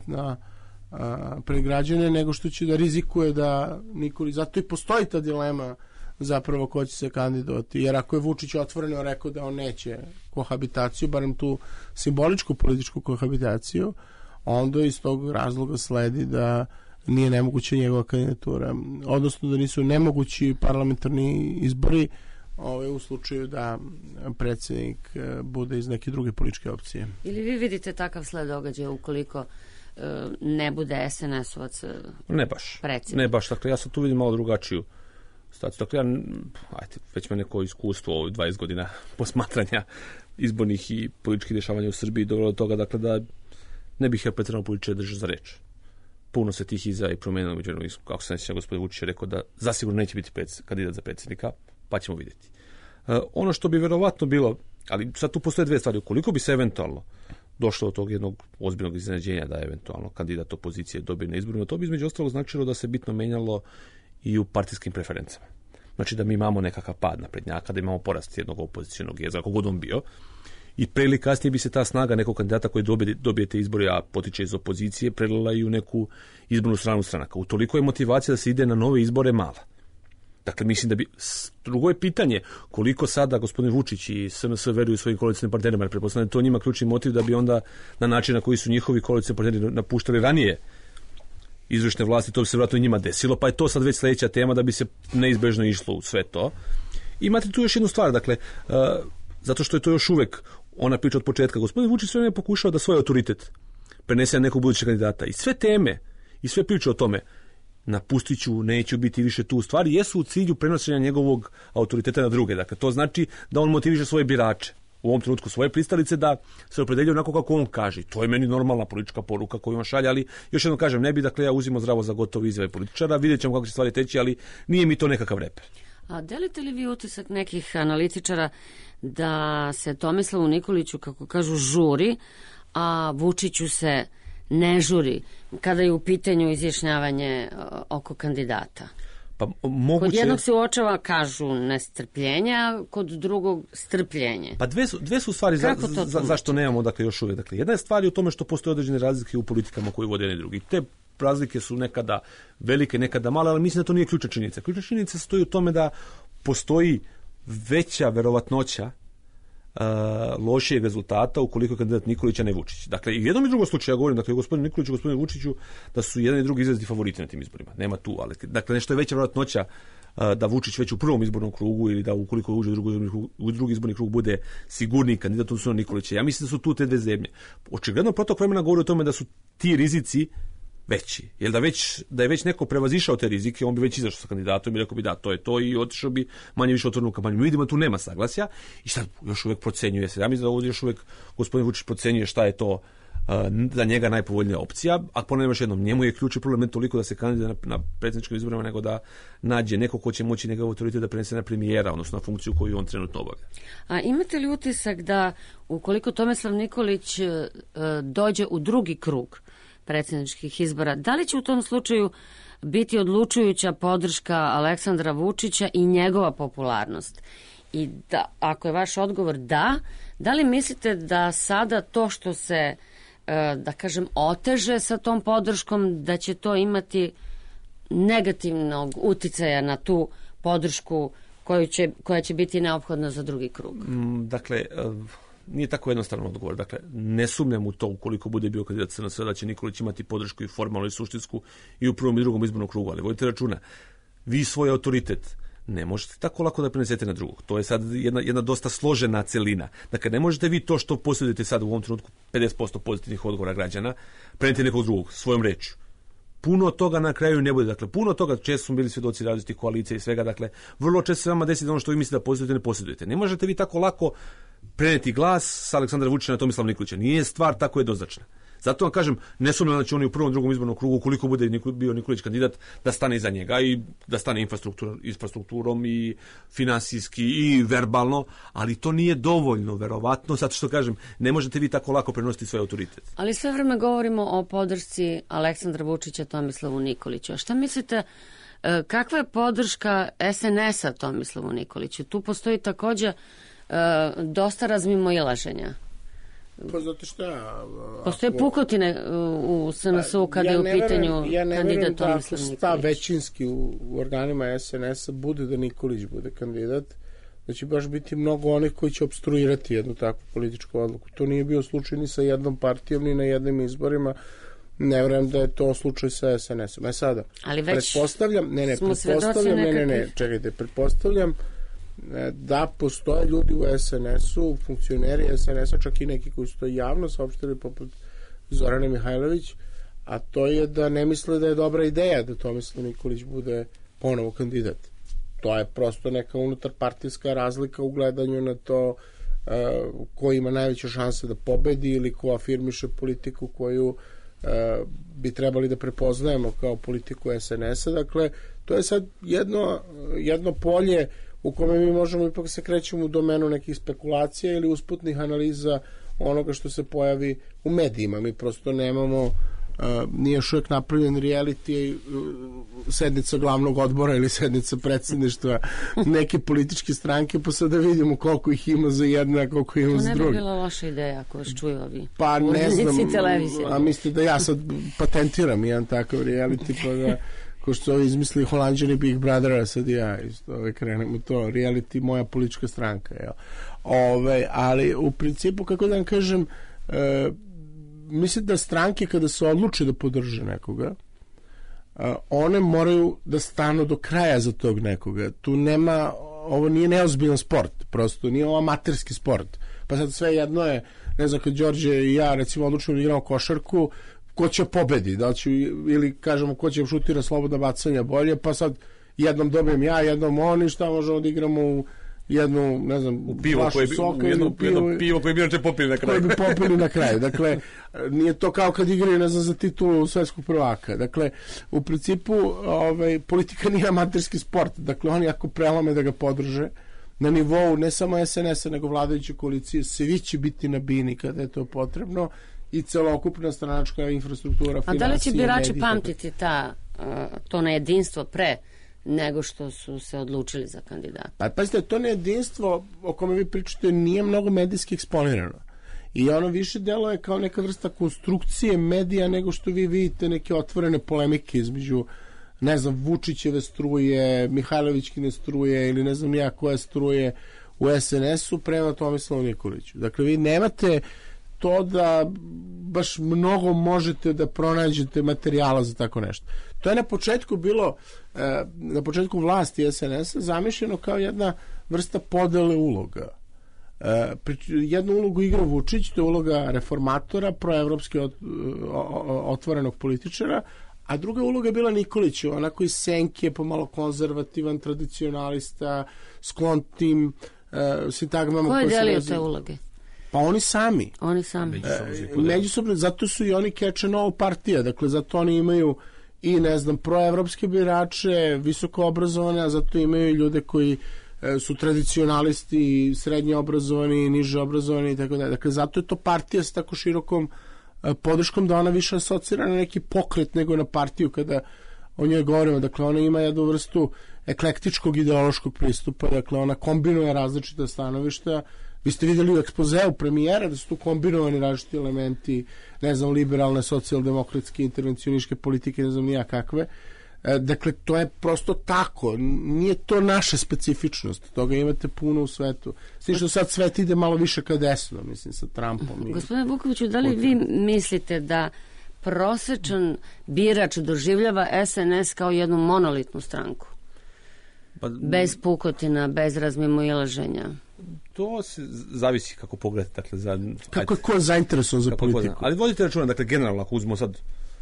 Speaker 4: pred građane, nego što će da rizikuje da Nikolić, zato i postoji ta dilema zapravo ko će se kandidovati, jer ako je Vučić otvoreno rekao da on neće kohabitaciju, barem tu simboličku političku kohabitaciju, onda iz tog razloga sledi da nije nemoguća njegova kandidatura, odnosno da nisu nemogući parlamentarni izbori u slučaju da predsjednik bude iz neke druge političke opcije.
Speaker 3: Ili vi vidite takav sled događaja ukoliko ne bude SNS-ovac predsjednik?
Speaker 5: Ne baš, dakle ja sam tu vidim malo drugačiju staciju. Dakle, već me neko iskustvo ovih 20 godina posmatranja izbornih i političkih dešavanja u Srbiji dovelo do toga, dakle, da ne bih ja pretjerano političare držao za reč. Puno se tih izjava i promenilo, međutim, kako se neće gospodin Vučić je rekao da zasigurno neće biti kandidat za predsjednika, pa ćemo vidjeti. Ono što bi verovatno bilo, ali sad tu postoje dve stvari, ukoliko bi se eventualno došlo od tog jednog ozbiljnog iznenađenja da eventualno kandidat opozicije dobije na izborima, to bi između ostalog značilo da se bitno menjalo i u partijskim preferencama. Znači da mi imamo nekakav pad naprednjaka, da imamo porast jednog opozicionog jezera, kako god on bio, i pre ili kasnije bi se ta snaga nekog kandidata koji dobijete izbore, a potiče iz opozicije, prelila i u neku izbornu stranu stranaka. Utoliko je motivacija da se ide na nove izbore mala. Dakle, mislim da bi... Drugo je pitanje koliko sada gospodin Vučić i SNS veruju svojim koalicijnim partnerima, jer pretpostavljam da to njima ključni motiv da bi onda na način na koji su njihovi koalicijni partneri napuštali ranije izvršne vlasti, to bi se vjerojatno i njima desilo, pa je to sad već sljedeća tema da bi se neizbežno išlo u sve to. I imate tu još jednu stvar, dakle, zato što je to još uvek ona priča od početka. Gospodin Vučić sve je pokušao da svoj autoritet prenese na nekog budućeg kandidata. I sve teme i sve priče o tome napustit ću, neću biti više tu, stvari jesu u cilju prenošenja njegovog autoriteta na druge. Dakle, to znači da on motiviše svoje birače, u ovom trenutku svoje pristalice, da se opredeljuju onako kako on kaže. To je meni normalna politička poruka koju on šalje, ali još jednom kažem, ne bi, dakle, ja uzimo zdravo za gotovo izjave političara, vidjet ćemo kako će stvari teći, ali nije mi to nekakav reper.
Speaker 3: A delite li vi utisak nekih analitičara da se Tomislavu Nikoliću, kako kažu, žuri, a Vučiću se ne žuri kada je u pitanju izjašnjavanje oko kandidata?
Speaker 5: Pa, moguće...
Speaker 3: Kod jednog se uočava, kažu, nestrpljenja, kod drugog strpljenje.
Speaker 5: Pa dve su stvari zašto nemamo, dakle, još uvijek. Dakle, jedna je stvar je u tome što postoje određene razlike u politikama koje vode jedni drugi. Te razlike su nekada velike, nekada male, ali mislim da to nije ključna činjenica. Ključna činjenica stoji u tome da postoji veća verovatnoća lošijeg rezultata ukoliko je kandidat Nikolić, a ne Vučić. Dakle, i u jednom i drugom slučaju ja govorim, dakle, gospodinu Nikoliću i gospodinu Vučiću, da su jedan i drugi izraziti favoriti na tim izborima. Nema tu, ali dakle, nešto je veća verovatnoća da Vučić već u prvom izbornom krugu ili da ukoliko uđe u drugi izborni krug bude sigurniji kandidat odnosno Nikolića. Ja mislim da su tu te dve zemlje. Očigledno protok vremena govori o tome da su ti rizici veći. Jer da je već neko prevazišao te rizike, on bi već izašao sa kandidatom i rekao bi da, to je to i otišao bi manje više otvorenu kampanju. Mi vidimo da tu nema saglasja i sad još uvek procenjuje se. Ja mislim da ovdje još uvek gospodin Vučić procenjuje šta je to za njega najpovoljnija opcija, a ponavljam još jednom, njemu je ključni problem ne toliko da se kandidira na predsjedničkim izborima, nego da nađe neko ko će moći njegov autoritet da prenese na premijera, odnosno na funkciju koju on trenutno obavlja.
Speaker 3: A imate li utisak da ukoliko Tomislav Nikolić dođe u drugi krug predsjedničkih izbora, da li će u tom slučaju biti odlučujuća podrška Aleksandra Vučića i njegova popularnost? I da, ako je vaš odgovor da li mislite da sada to što se da kažem oteže sa tom podrškom, da će to imati negativnog uticaja na tu podršku koja će biti neophodna za drugi krug?
Speaker 5: Dakle, nije tako jednostavno odgovor. Dakle, ne sumnjam u to ukoliko bude bio kandidat SNS da će Nikolić imati podršku i formalnu i suštinsku i u prvom i drugom izbornom krugu, ali vodite računa, vi svoj autoritet ne možete tako lako da prenesete na drugog. To je sad jedna dosta složena celina. Dakle, ne možete vi to što posjedujete sad u ovom trenutku 50% pozitivnih odgovora građana prenijeti nekog drugog svojom rečju. Puno toga na kraju ne bude. Dakle, puno toga, često smo bili svjedoci različitih koalicija i svega. Dakle, vrlo često se vama desi da ono što vi mislite da posjedujete, ne posjedujete. Ne možete vi tako lako prenijeti glas sa Aleksandra Vučića na Tomislava Nikolića. Nije stvar tako jednoznačna. Zato vam kažem, ne sumnjam da će oni u prvom, drugom izbornom krugu, koliko bude bio Nikolić kandidat, da stane iza njega i da stane infrastrukturom i finansijski i verbalno, ali to nije dovoljno, verovatno, zato što kažem, ne možete vi tako lako prenositi svoj autoritet.
Speaker 3: Ali sve vreme govorimo o podršci Aleksandra Vučića Tomislavu Nikoliću. A šta mislite, kakva je podrška SNS-a Tomislavu Nikoliću? Tu postoji također dosta razmimoilaženja.
Speaker 4: Pa zato šta?
Speaker 3: Postoje pukotine u SNS-u kada je u pitanju kandidat Tomislav Nikolić.
Speaker 4: Stav većinski u organima SNS-a bude da Nikolić bude kandidat, da će baš biti mnogo onih koji će obstruirati jednu takvu političku odluku. To nije bio slučaj ni sa jednom partijom, ni na jednim izborima. Ne vjerujem da je to slučaj sa SNS-om. Sada, pretpostavljam da postoje ljudi u SNS-u, funkcioneri SNS-a, čak i neki koji su to javno saopštili poput Zorane Mihajlović, a to je da ne misle da je dobra ideja da Tomislav Nikolić bude ponovo kandidat. To je prosto neka unutarpartijska razlika u gledanju na to ko ima najveće šanse da pobedi ili ko afirmiše politiku koju bi trebali da prepoznajemo kao politiku SNS-a. Dakle, to je sad jedno polje u kome mi možemo ipak se krećemo u domenu nekih spekulacija ili usputnih analiza onoga što se pojavi u medijima. Mi prosto nemamo, nije još uvijek napravljen reality sednica glavnog odbora ili sednica predsjedništva neke političke stranke, pa sad da vidimo koliko ih ima za jedne, a koliko ima za druge.
Speaker 3: To ne bi bila loša ideja ako vas čuju ovi
Speaker 4: pa ne znam, a mislite da ja sad patentiram jedan takav reality, pa da ko što ovi izmislili Holanđani Big Brothera, sad ja isto krenem u to, reality moja politička stranka. Jel? Ali u principu, kako da vam kažem, mislim da stranke kada se odluče da podrže nekoga, one moraju da stanu do kraja za tog nekoga. Tu nema, ovo nije neozbiljan sport, prosto nije ovo amaterski sport. Pa sad sve jedno je, ne znam, kad Đorđe i ja recimo odlučimo da igramo košarku, ko će pobedi, da će, ili kažemo ko će šutira slobodna bacanja bolje, pa sad jednom dobijem ja, jednom on i šta možemo da igramo u jednu, ne znam,
Speaker 5: u pivo koje bi, soka, jedno pivo koje bi inače popili na kraju.
Speaker 4: Koje bi popili na kraju. Dakle, nije to kao kad igraju, ne znam, za titulu svetskog prvaka. Dakle, u principu politika nije amaterski sport. Dakle, oni ako prelome da ga podrže na nivou ne samo SNS-a, nego vladajuće koalicije, svi će biti na bini kada je to potrebno i celokupna stranačka infrastruktura, financije,
Speaker 3: a da li će birači pamtiti to nejedinstvo pre nego što su se odlučili za kandidata?
Speaker 4: Pa pazite, to nejedinstvo o kome vi pričate nije mnogo medijski eksponirano. I ono više deluje kao neka vrsta konstrukcije medija nego što vi vidite neke otvorene polemike između, ne znam, Vučićeve struje, Mihajlovićkine struje ili ne znam nija koje struje u SNS-u prema Tomislavu Nikoliću. Dakle, vi nemate to da baš mnogo možete da pronađete materijala za tako nešto. To je na početku bilo, na početku vlasti SNS-a zamišljeno kao jedna vrsta podele uloga. Jednu ulogu igra Vučić, to je uloga reformatora, proevropski otvorenog političara, a druga uloga je bila Nikolić, onako iz senke, pomalo konzervativan, tradicionalista, sklon tim sintagmama.
Speaker 3: Ko je delio te uloge?
Speaker 4: Pa oni sami.
Speaker 3: Oni sami.
Speaker 4: Međusobno, zato su i oni catch and all partija, dakle zato oni imaju i, ne znam, proevropske birače, visoko obrazovane, a zato imaju i ljude koji su tradicionalisti, srednje obrazovani, niže obrazovani i tako dalje. Dakle, zato je to partija sa tako širokom podrškom da ona više asocira na neki pokret nego na partiju kada o njoj govorimo. Dakle, ona ima jednu vrstu eklektičkog ideološkog pristupa, dakle, ona kombinuje različita stanovišta. Vi ste vidjeli u ekspozeu premijera da su tu kombinovani različiti elementi, ne znam, liberalne, socijaldemokratske, intervencioniške politike, ne znam nija kakve. Dakle, to je prosto tako. Nije to naša specifičnost. Toga imate puno u svetu. Svi što sad svet ide malo više ka desno, mislim, sa Trumpom.
Speaker 3: Gospodine Vukoviću, da li vi mislite da prosečan birač doživljava SNS kao jednu monolitnu stranku? Bez pukotina, bez razmimoilaženja?
Speaker 5: To se zavisi kako pogledate. Dakle,
Speaker 4: kako je ko zainteresovan za politiku?
Speaker 5: Ali vodite računa, dakle, generalno, ako uzmemo sad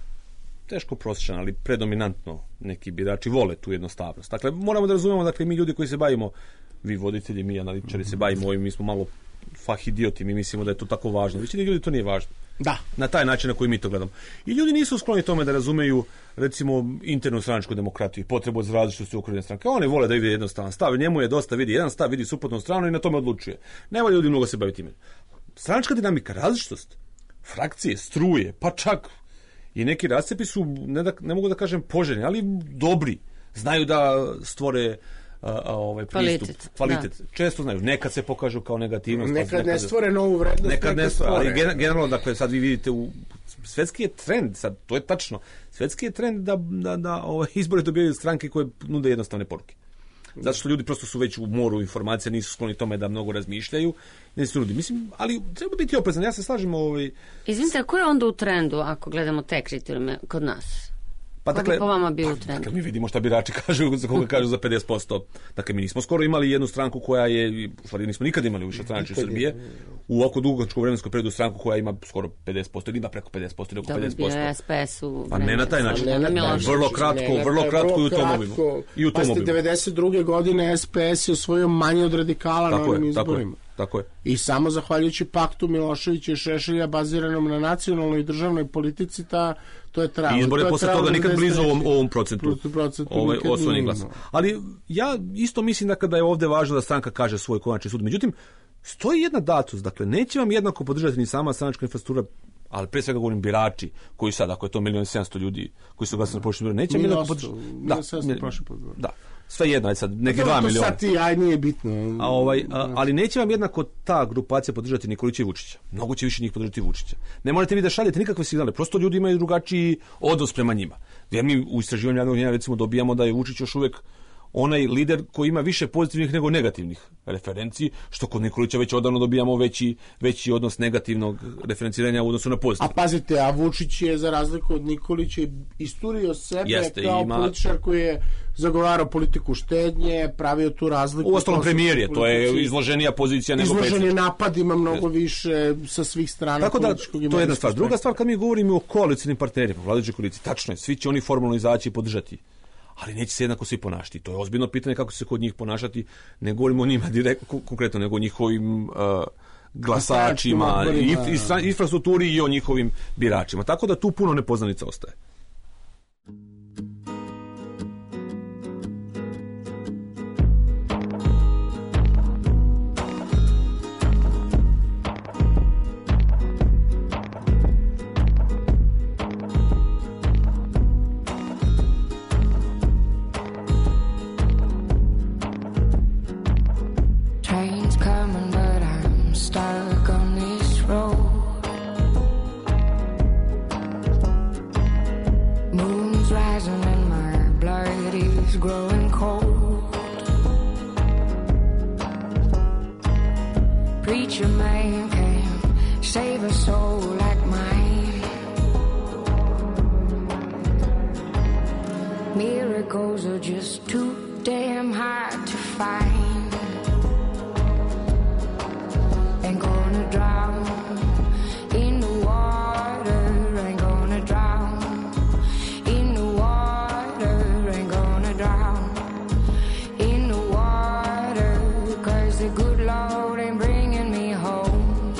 Speaker 5: teško prosječan, ali predominantno neki birači vole tu jednostavnost. Dakle, moramo da razumemo, dakle, mi ljudi koji se bavimo, vi voditelji, mi analitičari se bavimo ovim, mi smo malo fahidioti, mi mislimo da je to tako važno. Većini ljudi to nije važno.
Speaker 4: Da.
Speaker 5: Na taj način na koji mi to gledamo. I ljudi nisu skloni tome da razumeju, recimo, internu stranačku demokratiju i potrebu za različitosti okružene stranke. One vole da vidi jednostavan stav, njemu je dosta vidi jedan stav, vidi suprotnu stranu i na tome odlučuje. Nema ljudi mnogo se baviti time. Stranačka dinamika, različitost, frakcije, struje, pa čak i neki rascepi su, ne mogu da kažem poželjni, ali dobri. Znaju da stvore pristup, kvalitet. Da. Često znaju, nekad se pokažu kao negativnost.
Speaker 4: Nekad ne stvore novu vrednost.
Speaker 5: Nekad ne stvore, ali generalno, dakle, sad vi vidite, svetski je trend, sad, to je tačno, svetski je trend da izbore dobijaju stranke koje nude jednostavne poruke. Zato što ljudi prosto su već u moru informacija, nisu skloni tome da mnogo razmišljaju, ne su ljudi. Mislim, ali treba biti oprezan, ja se slažem
Speaker 3: Izvinite, a ko je onda u trendu, ako gledamo te kriterijume kod nas?
Speaker 5: Pa dakle,
Speaker 3: po vama bio u trendu?
Speaker 5: Dakle, mi vidimo šta birači kažu, za koga kažu za 50%. Dakle, mi nismo skoro imali jednu stranku koja je, u stvari nismo nikad imali više stranačke u Srbije, u ovako dugačko vremensko periodu stranku koja ima skoro 50%, ili ima preko 50%, ili oko 50%.
Speaker 3: Dobro, bio SPS u
Speaker 5: pa ne na taj način. Vrlo kratko i u tom obimu.
Speaker 4: Pazite, 92. godine SPS je osvojio manje od radikala na ovim izborima.
Speaker 5: Tako je.
Speaker 4: I samo zahvaljujući paktu Miloševića i Šešelja baziranom na nacionalnoj i državnoj politici, to je trajalo.
Speaker 5: I izbore posle toga nikad blizu ovom procentu osvojenih glasa. Ali ja isto mislim da kada je ovde važno da stranka kaže svoj konačni sud. Međutim, stoji jedna datost. Dakle, neće vam jednako podržati ni sama stranačka infrastruktura, ali pre svega govorim birači, koji sad, ako je to 1.700.000 ljudi koji su glasali na prošlim izborima, neće jednako podržati. Da. Sve jedno, ajde sad, neki 2 miliona.
Speaker 4: To sad nije bitno.
Speaker 5: Ali neće vam jednako ta grupacija podržati Nikolića i Vučića. Mnogo će više njih podržati Vučića. Ne morate vi da šaljete nikakve signale, prosto ljudi imaju drugačiji odnos prema njima. Jer mi u istraživanju javnog mnjenja recimo dobijamo da je Vučić još uvek onaj lider koji ima više pozitivnih nego negativnih referenciji, što kod Nikolića već odavno dobijamo veći odnos negativnog referenciranja u odnosu na pozitivno.
Speaker 4: A pazite, a Vučić je za razliku od Nikolića isturio sebe kao političar koji je zagovarao politiku štednje, pravio tu razliku.
Speaker 5: U ostalom premijer je, to je izloženija pozicija nego predsjednik.
Speaker 4: Izložen je napadima mnogo više sa svih strana.
Speaker 5: Tako da, to je jedna stvar. Druga stvar, kad mi govorimo o koalicijnim partnerima, vladajućoj koaliciji, tačno je, svi će oni formalno izaći i podržati. Ali neće se jednako svi ponašati. To je ozbiljno pitanje kako će se kod njih ponašati. Ne govorimo o njima direktno, konkretno, nego o njihovim glasačima, infrastrukturi i o njihovim biračima. Tako da tu puno nepoznanica ostaje.
Speaker 6: Train's coming, but I'm stuck on this road. preacher man can't save a soul like mine. Miracles are just too damn hard to find. Ain't gonna drown in the water, ain't gonna drown in the water, ain't gonna drown in the water, 'cause the good Lord ain't bringing me home.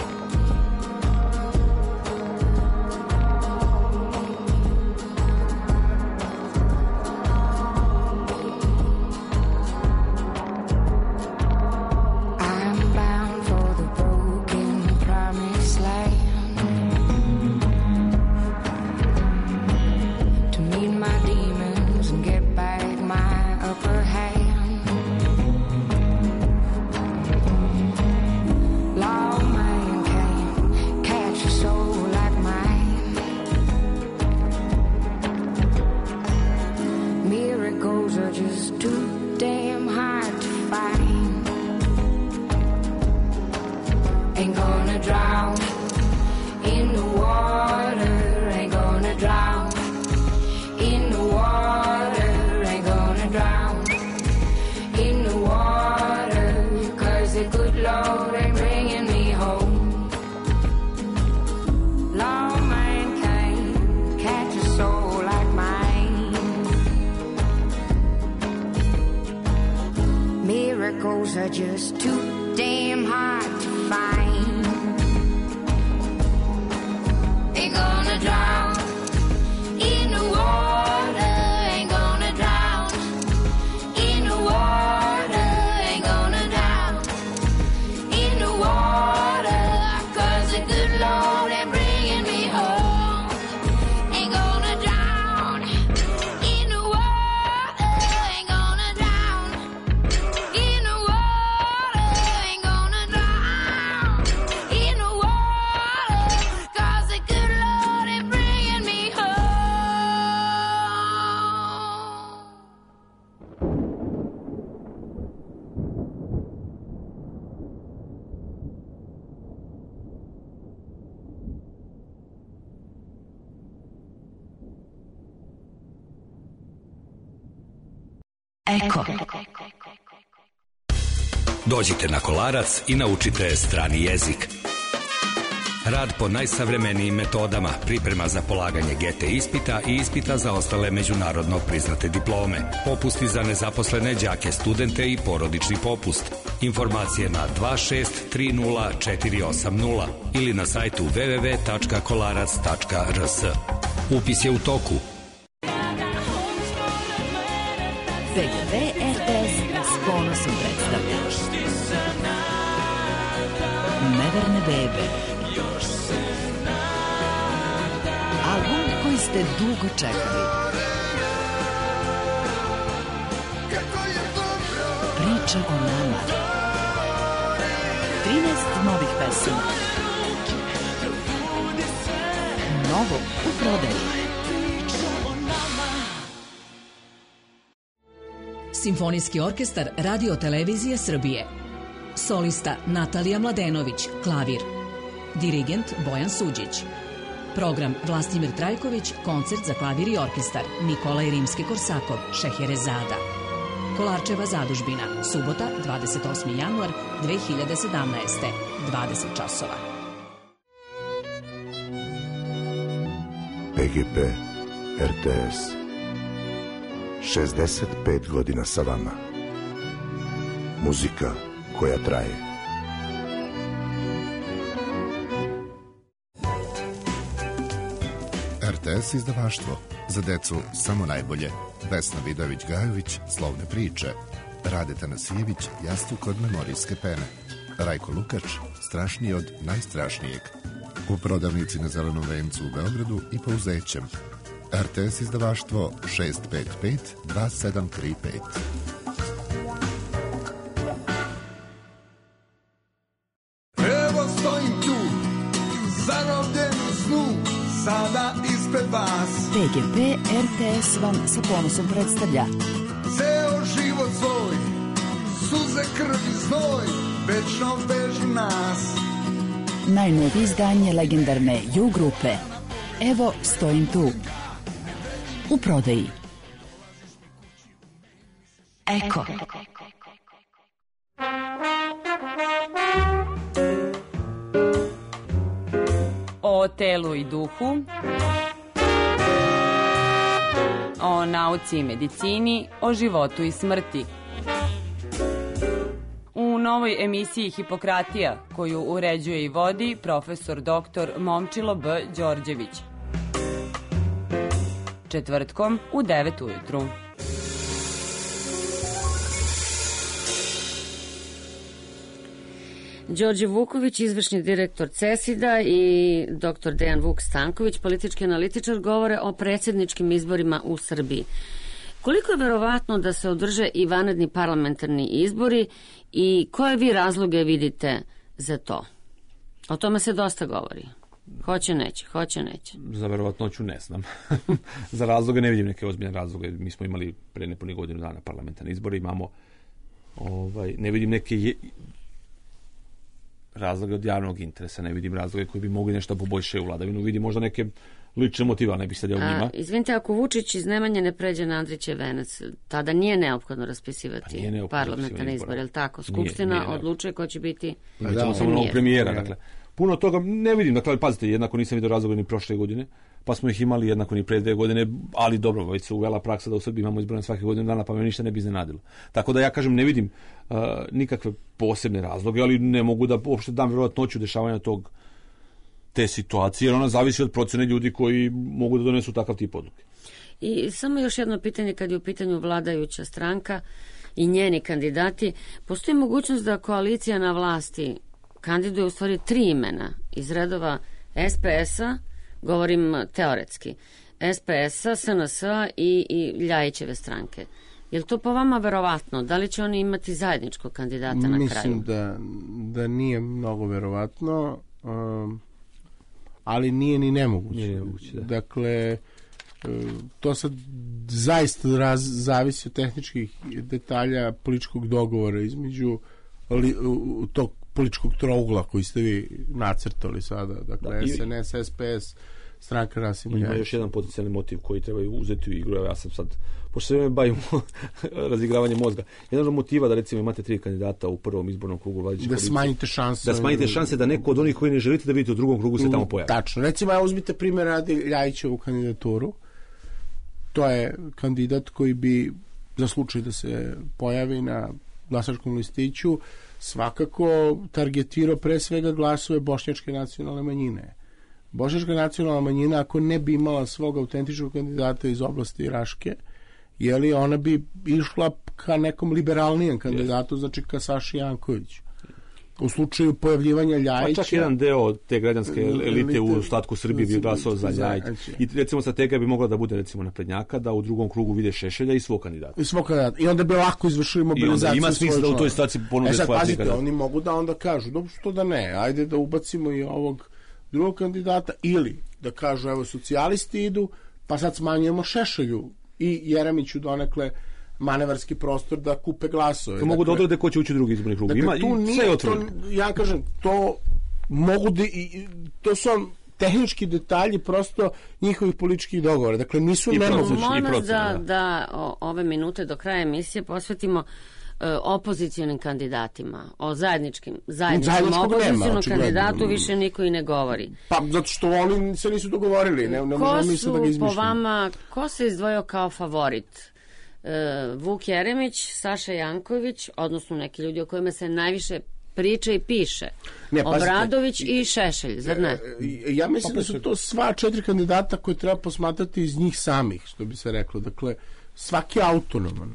Speaker 6: Miracles are just too damn hard to find. Ain't gonna drown in the water, ain't gonna drown in the water, ain't gonna drown in the water, 'cause the good Lord ain't bringing me home. Ain't gonna drown in the water, ain't gonna drown in the water, ain't gonna drown in the water, 'cause the good Lord ain't bringing me home.
Speaker 7: Eko. Dođite na Kolarac i naučite strani jezik. Rad po najsavremenijim metodama, priprema za polaganje GT ispita i ispita za ostale međunarodno priznate diplome, popusti za nezaposlene đake, studente i porodični popust. Informacije na 2630 ili na sajtu www.kolarac.rs. Upis je u toku.
Speaker 8: PGP RTS s ponosom predstavlja Neverne bebe. Album koji ste dugo čekali. Priča o nama. 13 novih pesama. Novo u prodaju.
Speaker 9: Simfonijski orkestar Radio Televizije Srbije. Solista Natalija Mladenović, klavir. Dirigent Bojan Suđić. Program Vlastimir Trajković, koncert za klavir i orkestar. Nikolaj Rimski-Korsakov, Šeherezada. Kolarčeva zadužbina, subota 28. januar 2017. 20 časova.
Speaker 2: PGP RTS 65 godina sa vama. Muzika koja traje.
Speaker 10: RTS izdavaštvo. Za decu samo najbolje. Vesna Vidović-Gajović, Slovne priče. Rade Tanasijević, Jastuk od memorijske pene. Rajko Lukač, Strašniji od najstrašnijeg. U prodavnici na Zelenom vencu u Beogradu i Pouzećem. RTS izdavaštvo 655-2735.
Speaker 11: Evo stojim tu, zarobljen u snu, sada ispred vas.
Speaker 8: PGP RTS vam sa ponosom predstavlja
Speaker 11: Ceo život svoj, suze, krv i znoj, večno vežu nas.
Speaker 8: Najnovije izdanje legendarne U grupe. Evo stojim tu. U prodaji. Eko.
Speaker 12: O telu i duhu, o nauci i medicini, o životu i smrti. U novoj emisiji Hipokratija, koju uređuje i vodi profesor dr. Momčilo B. Đorđević. Četvrtkom u 9 ujutru.
Speaker 3: Đorđe Vuković, izvršni direktor CESID-a, i dr. Dejan Vuk Stanković, politički analitičar, govore o predsjedničkim izborima u Srbiji. Koliko je verovatno da se održe i vanredni parlamentarni izbori i koje vi razloge vidite za to? O tome se dosta govori. Hoće, neće, hoće, neće.
Speaker 5: Za verovatnoću ne znam. Za razloge ne vidim neke ozbiljne razloge. Mi smo imali pre nepunih godinu dana parlamentarne izbore, imamo ne vidim neke razloge od javnog interesa, ne vidim razloge koji bi mogli nešto poboljšati u vladavinu, vidim možda neke lične motive, ne bih sad ja u njima.
Speaker 3: Izvinite, ako Vučić iz Nemanje ne pređe na Andrićev venac, tada nije neophodno raspisivati parlamentarne izbore, je li tako? Skupština odlučuje ko će biti
Speaker 5: premijer. Mi ćemo samo novog premijera, dakle. Puno toga ne vidim, dakle, pazite, jednako nisam vidio razloga ni prošle godine, pa smo ih imali jednako ni pre 2 godine, ali dobro, već se uvela praksa da u Srbiji imamo izbore svake godine dana, pa me ništa ne bi iznenadilo. Tako da ja kažem, ne vidim nikakve posebne razloge, ali ne mogu da uopšte dam verovatnoću dešavanja te situacije, jer ona zavisi od procene ljudi koji mogu da donesu takav tip odluke.
Speaker 3: I samo još jedno pitanje, kad je u pitanju vladajuća stranka i njeni kandidati, postoji mogućnost da koalicija na vlasti kandiduje u stvari 3 imena iz redova SPS-a, govorim teoretski, SPS-a, SNS-a i Ljajićeve stranke. Je li to po vama verovatno? Da li će oni imati zajedničkog kandidata na kraju?
Speaker 4: Mislim da nije mnogo verovatno, ali nije ni nemoguće. Dakle, to sad zaista zavisi od tehničkih detalja političkog dogovora između tog političkog trougla koji ste vi nacrtali sada, dakle SNS, SPS, stranka Rasima Ljajića.
Speaker 5: Ima još jedan potencijalni motiv koji trebaju uzeti u igru. Ja sam sad, pošto se bavimo razigravanjem mozga, jedan od motiva da recimo imate 3 kandidata u prvom izbornom krugu vladajuće koalicije.
Speaker 4: Da smanjite šanse da neko od onih koji ne želite da vidite u drugom krugu se tamo pojavi. Tačno. Recimo, uzmite primjer radi Ljajićevu kandidaturu. To je kandidat koji bi, za slučaj da se pojavi na glasačkom listiću, svakako targetirao pre svega glasove bošnjačke nacionalne manjine. Bošnjačka nacionalna manjina, ako ne bi imala svog autentičnog kandidata iz oblasti Raške, ona bi išla ka nekom liberalnijem kandidatu, znači ka Saši Jankoviću. U slučaju pojavljivanja Ljajića...
Speaker 5: Pa čak jedan deo te građanske elite u ostatku Srbije bi glasao za Ljajića. I recimo strategija bi mogla da bude recimo naprednjaka, da u drugom krugu vide Šešelja i svog kandidata.
Speaker 4: I onda bi lako izvršili mobilizaciju.
Speaker 5: I onda ima smisla da u toj situaciji ponude svoje kandidata.
Speaker 4: Pazite, oni mogu da onda kažu, dobro, što da ne, ajde da ubacimo i ovog drugog kandidata, ili da kažu, evo, socijalisti idu, pa sad smanjujemo Šešelju i Jeremiću donekle manevarski prostor da kupe glasove.
Speaker 5: To mogu da odrede ko će ući u drugi izborni krug. Ima i sve je otvoreno.
Speaker 4: Ja kažem, to mogu da... To su tehnički detalji prosto njihovih političkih dogovora. Dakle, nisu nemogući.
Speaker 3: Molim vas da ove minute do kraja emisije posvetimo opozicionim kandidatima. O zajedničkom opozicionom kandidatu više niko i ne govori.
Speaker 4: Pa, zato što oni se nisu dogovorili.
Speaker 3: Po vama, ko se izdvojio kao favorit? Vuk Jeremić, Saša Janković, odnosno neki ljudi o kojima se najviše priča i piše. Obradović i Šešelj, zar ne?
Speaker 4: Ja mislim da su to sva 4 kandidata koje treba posmatrati iz njih samih, što bi se reklo. Dakle, svaki je autonoman.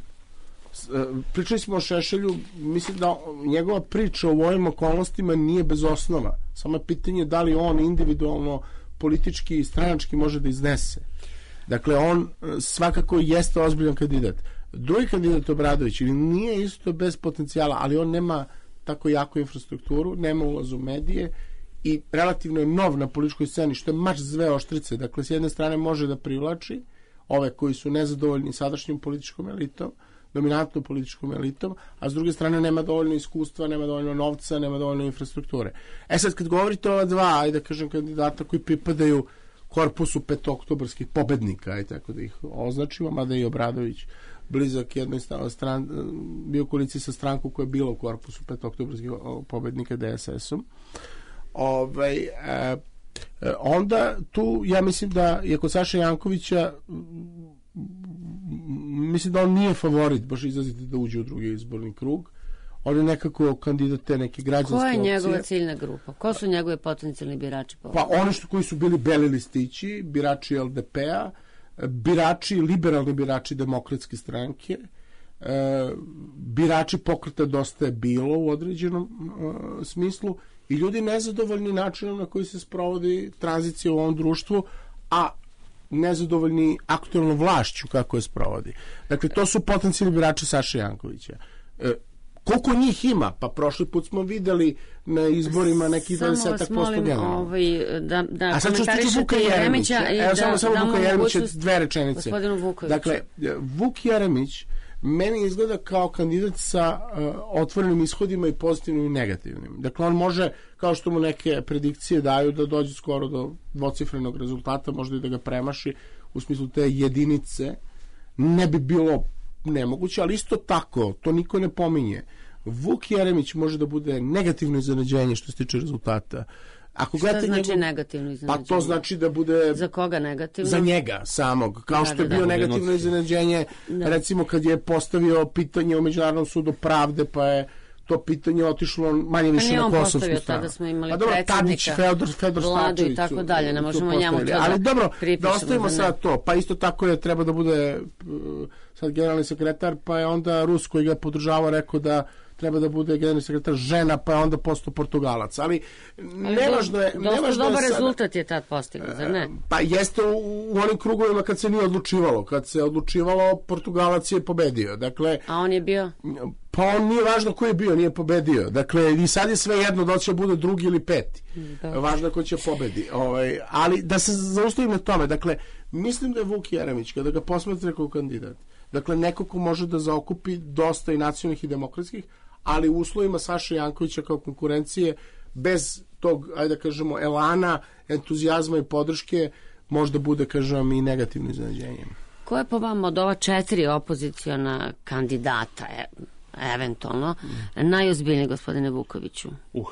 Speaker 4: Pričali smo o Šešelju, mislim da njegova priča u ovim okolnostima nije bez osnova. Samo je pitanje da li on individualno, politički i stranački može da iznese. Dakle, on svakako jeste ozbiljan kandidat. Drugi kandidat Obradović nije isto bez potencijala, ali on nema tako jaku infrastrukturu, nema ulaz u medije i relativno je nov na političkoj sceni, što je mač zve oštrice. Dakle, s jedne strane može da privlači ove koji su nezadovoljni sadašnjim političkom elitom, dominantnom političkom elitom, a s druge strane nema dovoljno iskustva, nema dovoljno novca, nema dovoljno infrastrukture. Sad, kad govorite o ova dva, ajde da kažem, kandidata koji pripadaju korpusu petooktobarskih pobednika, tako da ih označimo, mada i Obradović blizak jednoj bio u koaliciji sa strankom koja je bila u korpusu petooktobarskih pobednika DSS-om. Onda tu, ja mislim da je kod Saše Jankovića, mislim da on nije favorit baš izlaziti da uđe u drugi izborni krug. On je nekako kandidat te neke građanske opcije.
Speaker 3: Koja je njegova ciljna grupa? Ko su njegove potencijalni birači?
Speaker 4: Pa oni koji su bili beli listići, birači LDP-a, liberalni birači Demokratske stranke, birači pokreta Dosta je bilo u određenom smislu i ljudi nezadovoljni načinom na koji se sprovodi tranzicija u ovom društvu, a nezadovoljni aktualnom vlašću kako je sprovodi. Dakle, to su potencijalni birači Saše Jankovića. Koliko njih ima? Pa prošli put smo videli na izborima nekih 20% generalno.
Speaker 3: Da komentarišete Jeremića i da
Speaker 4: Vuka Jeremića, dve rečenice.
Speaker 3: Gospodinu Vukoviću.
Speaker 4: Dakle, Vuk Jeremić meni izgleda kao kandidat sa otvorenim ishodima i pozitivnim i negativnim. Dakle, on može, kao što mu neke predikcije daju, da dođe skoro do dvocifrenog rezultata, možda i da ga premaši u smislu te jedinice. Ne bi bilo nemoguće, ali isto tako, to niko ne pominje. Vuk Jeremić može da bude negativno iznenađenje što se tiče rezultata. Ako
Speaker 3: šta znači negativno iznenađenje?
Speaker 4: Pa to znači da bude...
Speaker 3: Za koga negativno?
Speaker 4: Za njega samog. Kao što je bio negativno iznenađenje, recimo kad je postavio pitanje u Međunarodnom sudu pravde, pa je to pitanje otišlo manje više na kosovsku stranu.
Speaker 3: Tada smo imali predsjednika, vladu i tako dalje, ne možemo njemu to da
Speaker 4: ali dobro, da ostavimo sad to. Pa isto tako je treba da bude sad generalni sekretar, pa je onda Rus koji ga podržava rekao da treba da bude generalni sekretar žena, pa je onda postao Portugalac. Ali nevažno je...
Speaker 3: Dosta dobar rezultat je tad postigao, zar ne?
Speaker 4: Pa jeste u onim krugovima kad se nije odlučivalo. Kad se odlučivalo, Portugalac je pobedio. Dakle,
Speaker 3: a on je bio?
Speaker 4: Pa on nije važno ko je bio, nije pobedio. Dakle, i sad je sve jedno da će bude drugi ili peti. Važno je ko će pobedi. Ali da se zaustavim na tome. Dakle, mislim da je Vuk Jeremić, kada ga posmatra kao kandidat, dakle, neko ko može da zaokupi dosta i nacionalnih i demokratskih, ali u uslovima Saše Jankovića kao konkurencije, bez tog, ajde da kažemo, elana, entuzijazma i podrške, možda bude, kažem, i negativno iznenađenje.
Speaker 3: Ko je po vama od ova 4 opoziciona kandidata, eventualno, najozbiljniji, gospodine Vukoviću?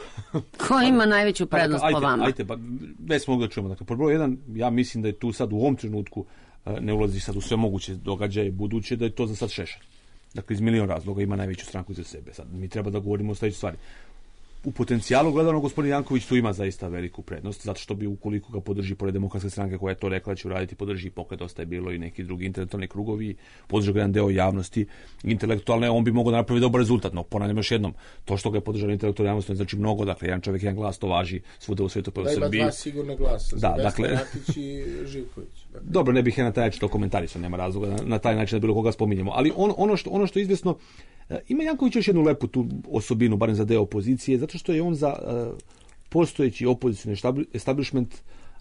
Speaker 3: Ko ima najveću prednost po vama?
Speaker 5: Ajde, pa već smo mogli da čujemo. Dakle, pod broj 1, ja mislim da je tu sad u ovom trenutku, ne ulazi sad u sve moguće događaje buduće, da je to za sad Šešelj. Dakle, iz milion razloga ima najveću stranku za sebe. Sad mi treba da govorimo o sledećoj stvari. U potencijalu gledano, gospodin Janković tu ima zaista veliku prednost, zato što bi, ukoliko ga podrži pored Demokratske stranke koja je to rekla da će uraditi, podrži pokret Dosta je bilo i neki drugi intelektualni krugovi, podrži ga jedan deo javnosti intelektualne, on bi mogao da napravi dobar rezultat. No, ponavljam još jednom, to što ga je podržala intelektualna javnost ne znači mnogo, dakle, jedan čovjek, jedan glas, to važi svuda u svetu, pa u Srbiji.
Speaker 4: Ima 2 sigurna glasa,
Speaker 5: da, dakle,
Speaker 4: Ratić i Živković. Dakle.
Speaker 5: Dobro, ne bih ja na taj način to komentarisao, nema razloga na taj način da bilo koga spominjemo, ali ono što je izvesno, ima Janković još jednu lepu tu osobinu, barem za deo opozicije, zato što je on za postojeći opozicioni establishment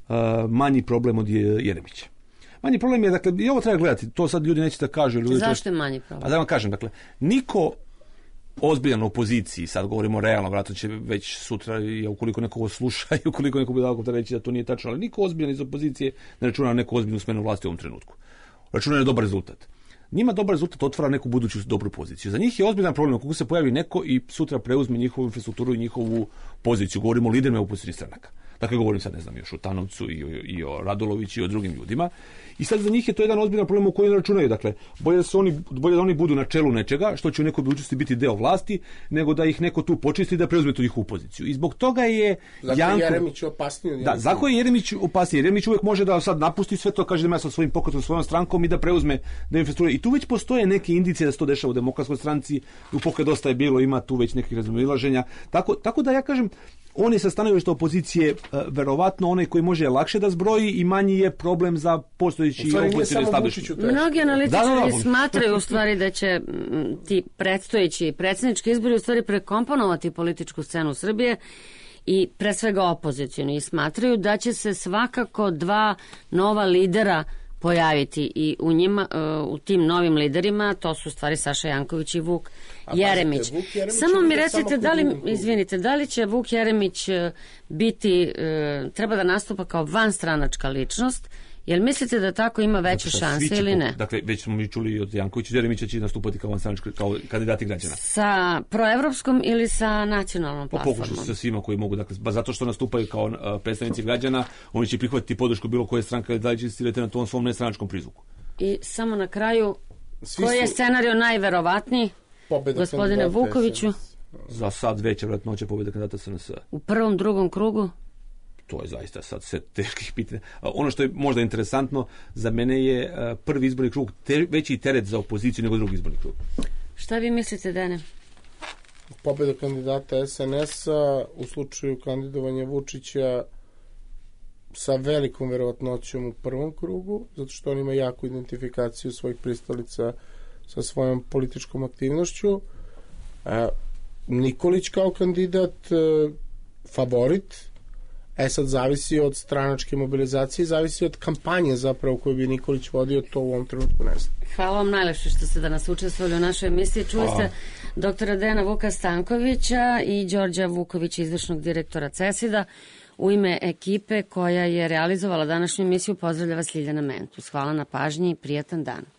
Speaker 5: manji problem od Jeremića. Manji problem je, dakle, i ovo treba gledati, to sad ljudi neće da kažu.
Speaker 3: Zašto je manji problem?
Speaker 5: A da vam kažem, dakle, niko ozbiljan u opoziciji, sad govorimo realno, vratno će već sutra, i ukoliko nekoga sluša i ukoliko neko bude da reći da to nije tačno, ali niko ozbiljan iz opozicije ne računa na neku ozbiljnu smenu vlasti u ovom trenutku. Računa na dobar rezultat. Njima dobar rezultat otvara neku buduću dobru poziciju. Za njih je ozbiljan problem kako se pojavi neko i sutra preuzme njihovu infrastrukturu i njihovu poziciju. Govorimo o liderima opozicionih stranaka. Dakle, govorim sad, ne znam, još o Tanovcu i o Raduloviću i o drugim ljudima. I sad za njih je to jedan ozbiljan problem u kojem ne računaju. Dakle, bolje da oni budu na čelu nečega, što će u nekoj budućnosti biti deo vlasti, nego da ih neko tu počisti i da preuzme tu njihovu poziciju. I zbog toga je
Speaker 4: Jeremić opasniji.
Speaker 5: Da, zato je Jeremić opasniji. Jeremić uvek može da sad napusti sve to, kaže da ima sa svojim pokretom, svojom strankom i da preuzme da infrastruktura. I tu već postoje neke indicije da se to dešava u Demokratskoj stranci, u pokret Dosta je bilo, ima tu već nekih razumilaženja. Tako da ja kažem, on je sa stanovišta opozicije verovatno onaj koji može lakše da zbroji i manji je problem za postojeći opozicioni establishment.
Speaker 3: Mnogi analitičari smatraju u stvari da će ti predstojeći predsjednički izbori u stvari prekomponovati političku scenu Srbije i pre svega opozicioni, i smatraju da će se svakako 2 nova lidera pojaviti i u njima, u tim novim liderima, to su u stvari Saša Janković i Vuk Jeremić.
Speaker 4: Vuk Jeremić
Speaker 3: samo mi
Speaker 4: ide
Speaker 3: recite,
Speaker 4: samo
Speaker 3: da li,
Speaker 4: kod drugog.
Speaker 3: izvinite, da li će Vuk Jeremić biti, treba da nastupa kao vanstranačka ličnost, jel mislite da tako ima veće šanse ili ne?
Speaker 5: Dakle, već smo mi čuli od Jankovića, Jeremića će nastupati kao vanstranački, kao kandidati građana.
Speaker 3: Sa proevropskom ili sa nacionalnom platformom?
Speaker 5: Pokušaju sa svima koji mogu, dakle, zato što nastupaju kao predstavnici građana, oni će prihvatiti podršku bilo koje stranke, da li će insistirati na tom svom nestranačkom prizvuku.
Speaker 3: I samo na kraju, koji je scenario najverovatniji, gospodine Vukoviću?
Speaker 5: Za sad veća vjerojatnoća pobjeda kandidata SNS.
Speaker 3: U prvom, drugom krugu?
Speaker 5: To je zaista sad sve teških pitanja. Ono što je možda interesantno za mene je prvi izborni krug veći teret za opoziciju nego drugi izborni krug.
Speaker 3: Šta vi mislite, Dene?
Speaker 4: Pobjeda kandidata SNS-a u slučaju kandidovanja Vučića sa velikom verovatnoćom u prvom krugu, zato što on ima jaku identifikaciju svojih pristalica sa svojom političkom aktivnošću. Nikolić kao kandidat favorit. Sad zavisi od stranačke mobilizacije, zavisi od kampanje zapravo koju bi Nikolić vodio, to u ovom trenutku ne znam.
Speaker 3: Hvala vam najlepše što ste danas učestvovali u našoj emisiji. Čuli ste doktora Dejana Vuka Stankovića i Đorđa Vukovića, izvršnog direktora CESID-a. U ime ekipe koja je realizovala današnju emisiju pozdravlja vas Ljiljana Mentus. Hvala na pažnji i prijatan dan.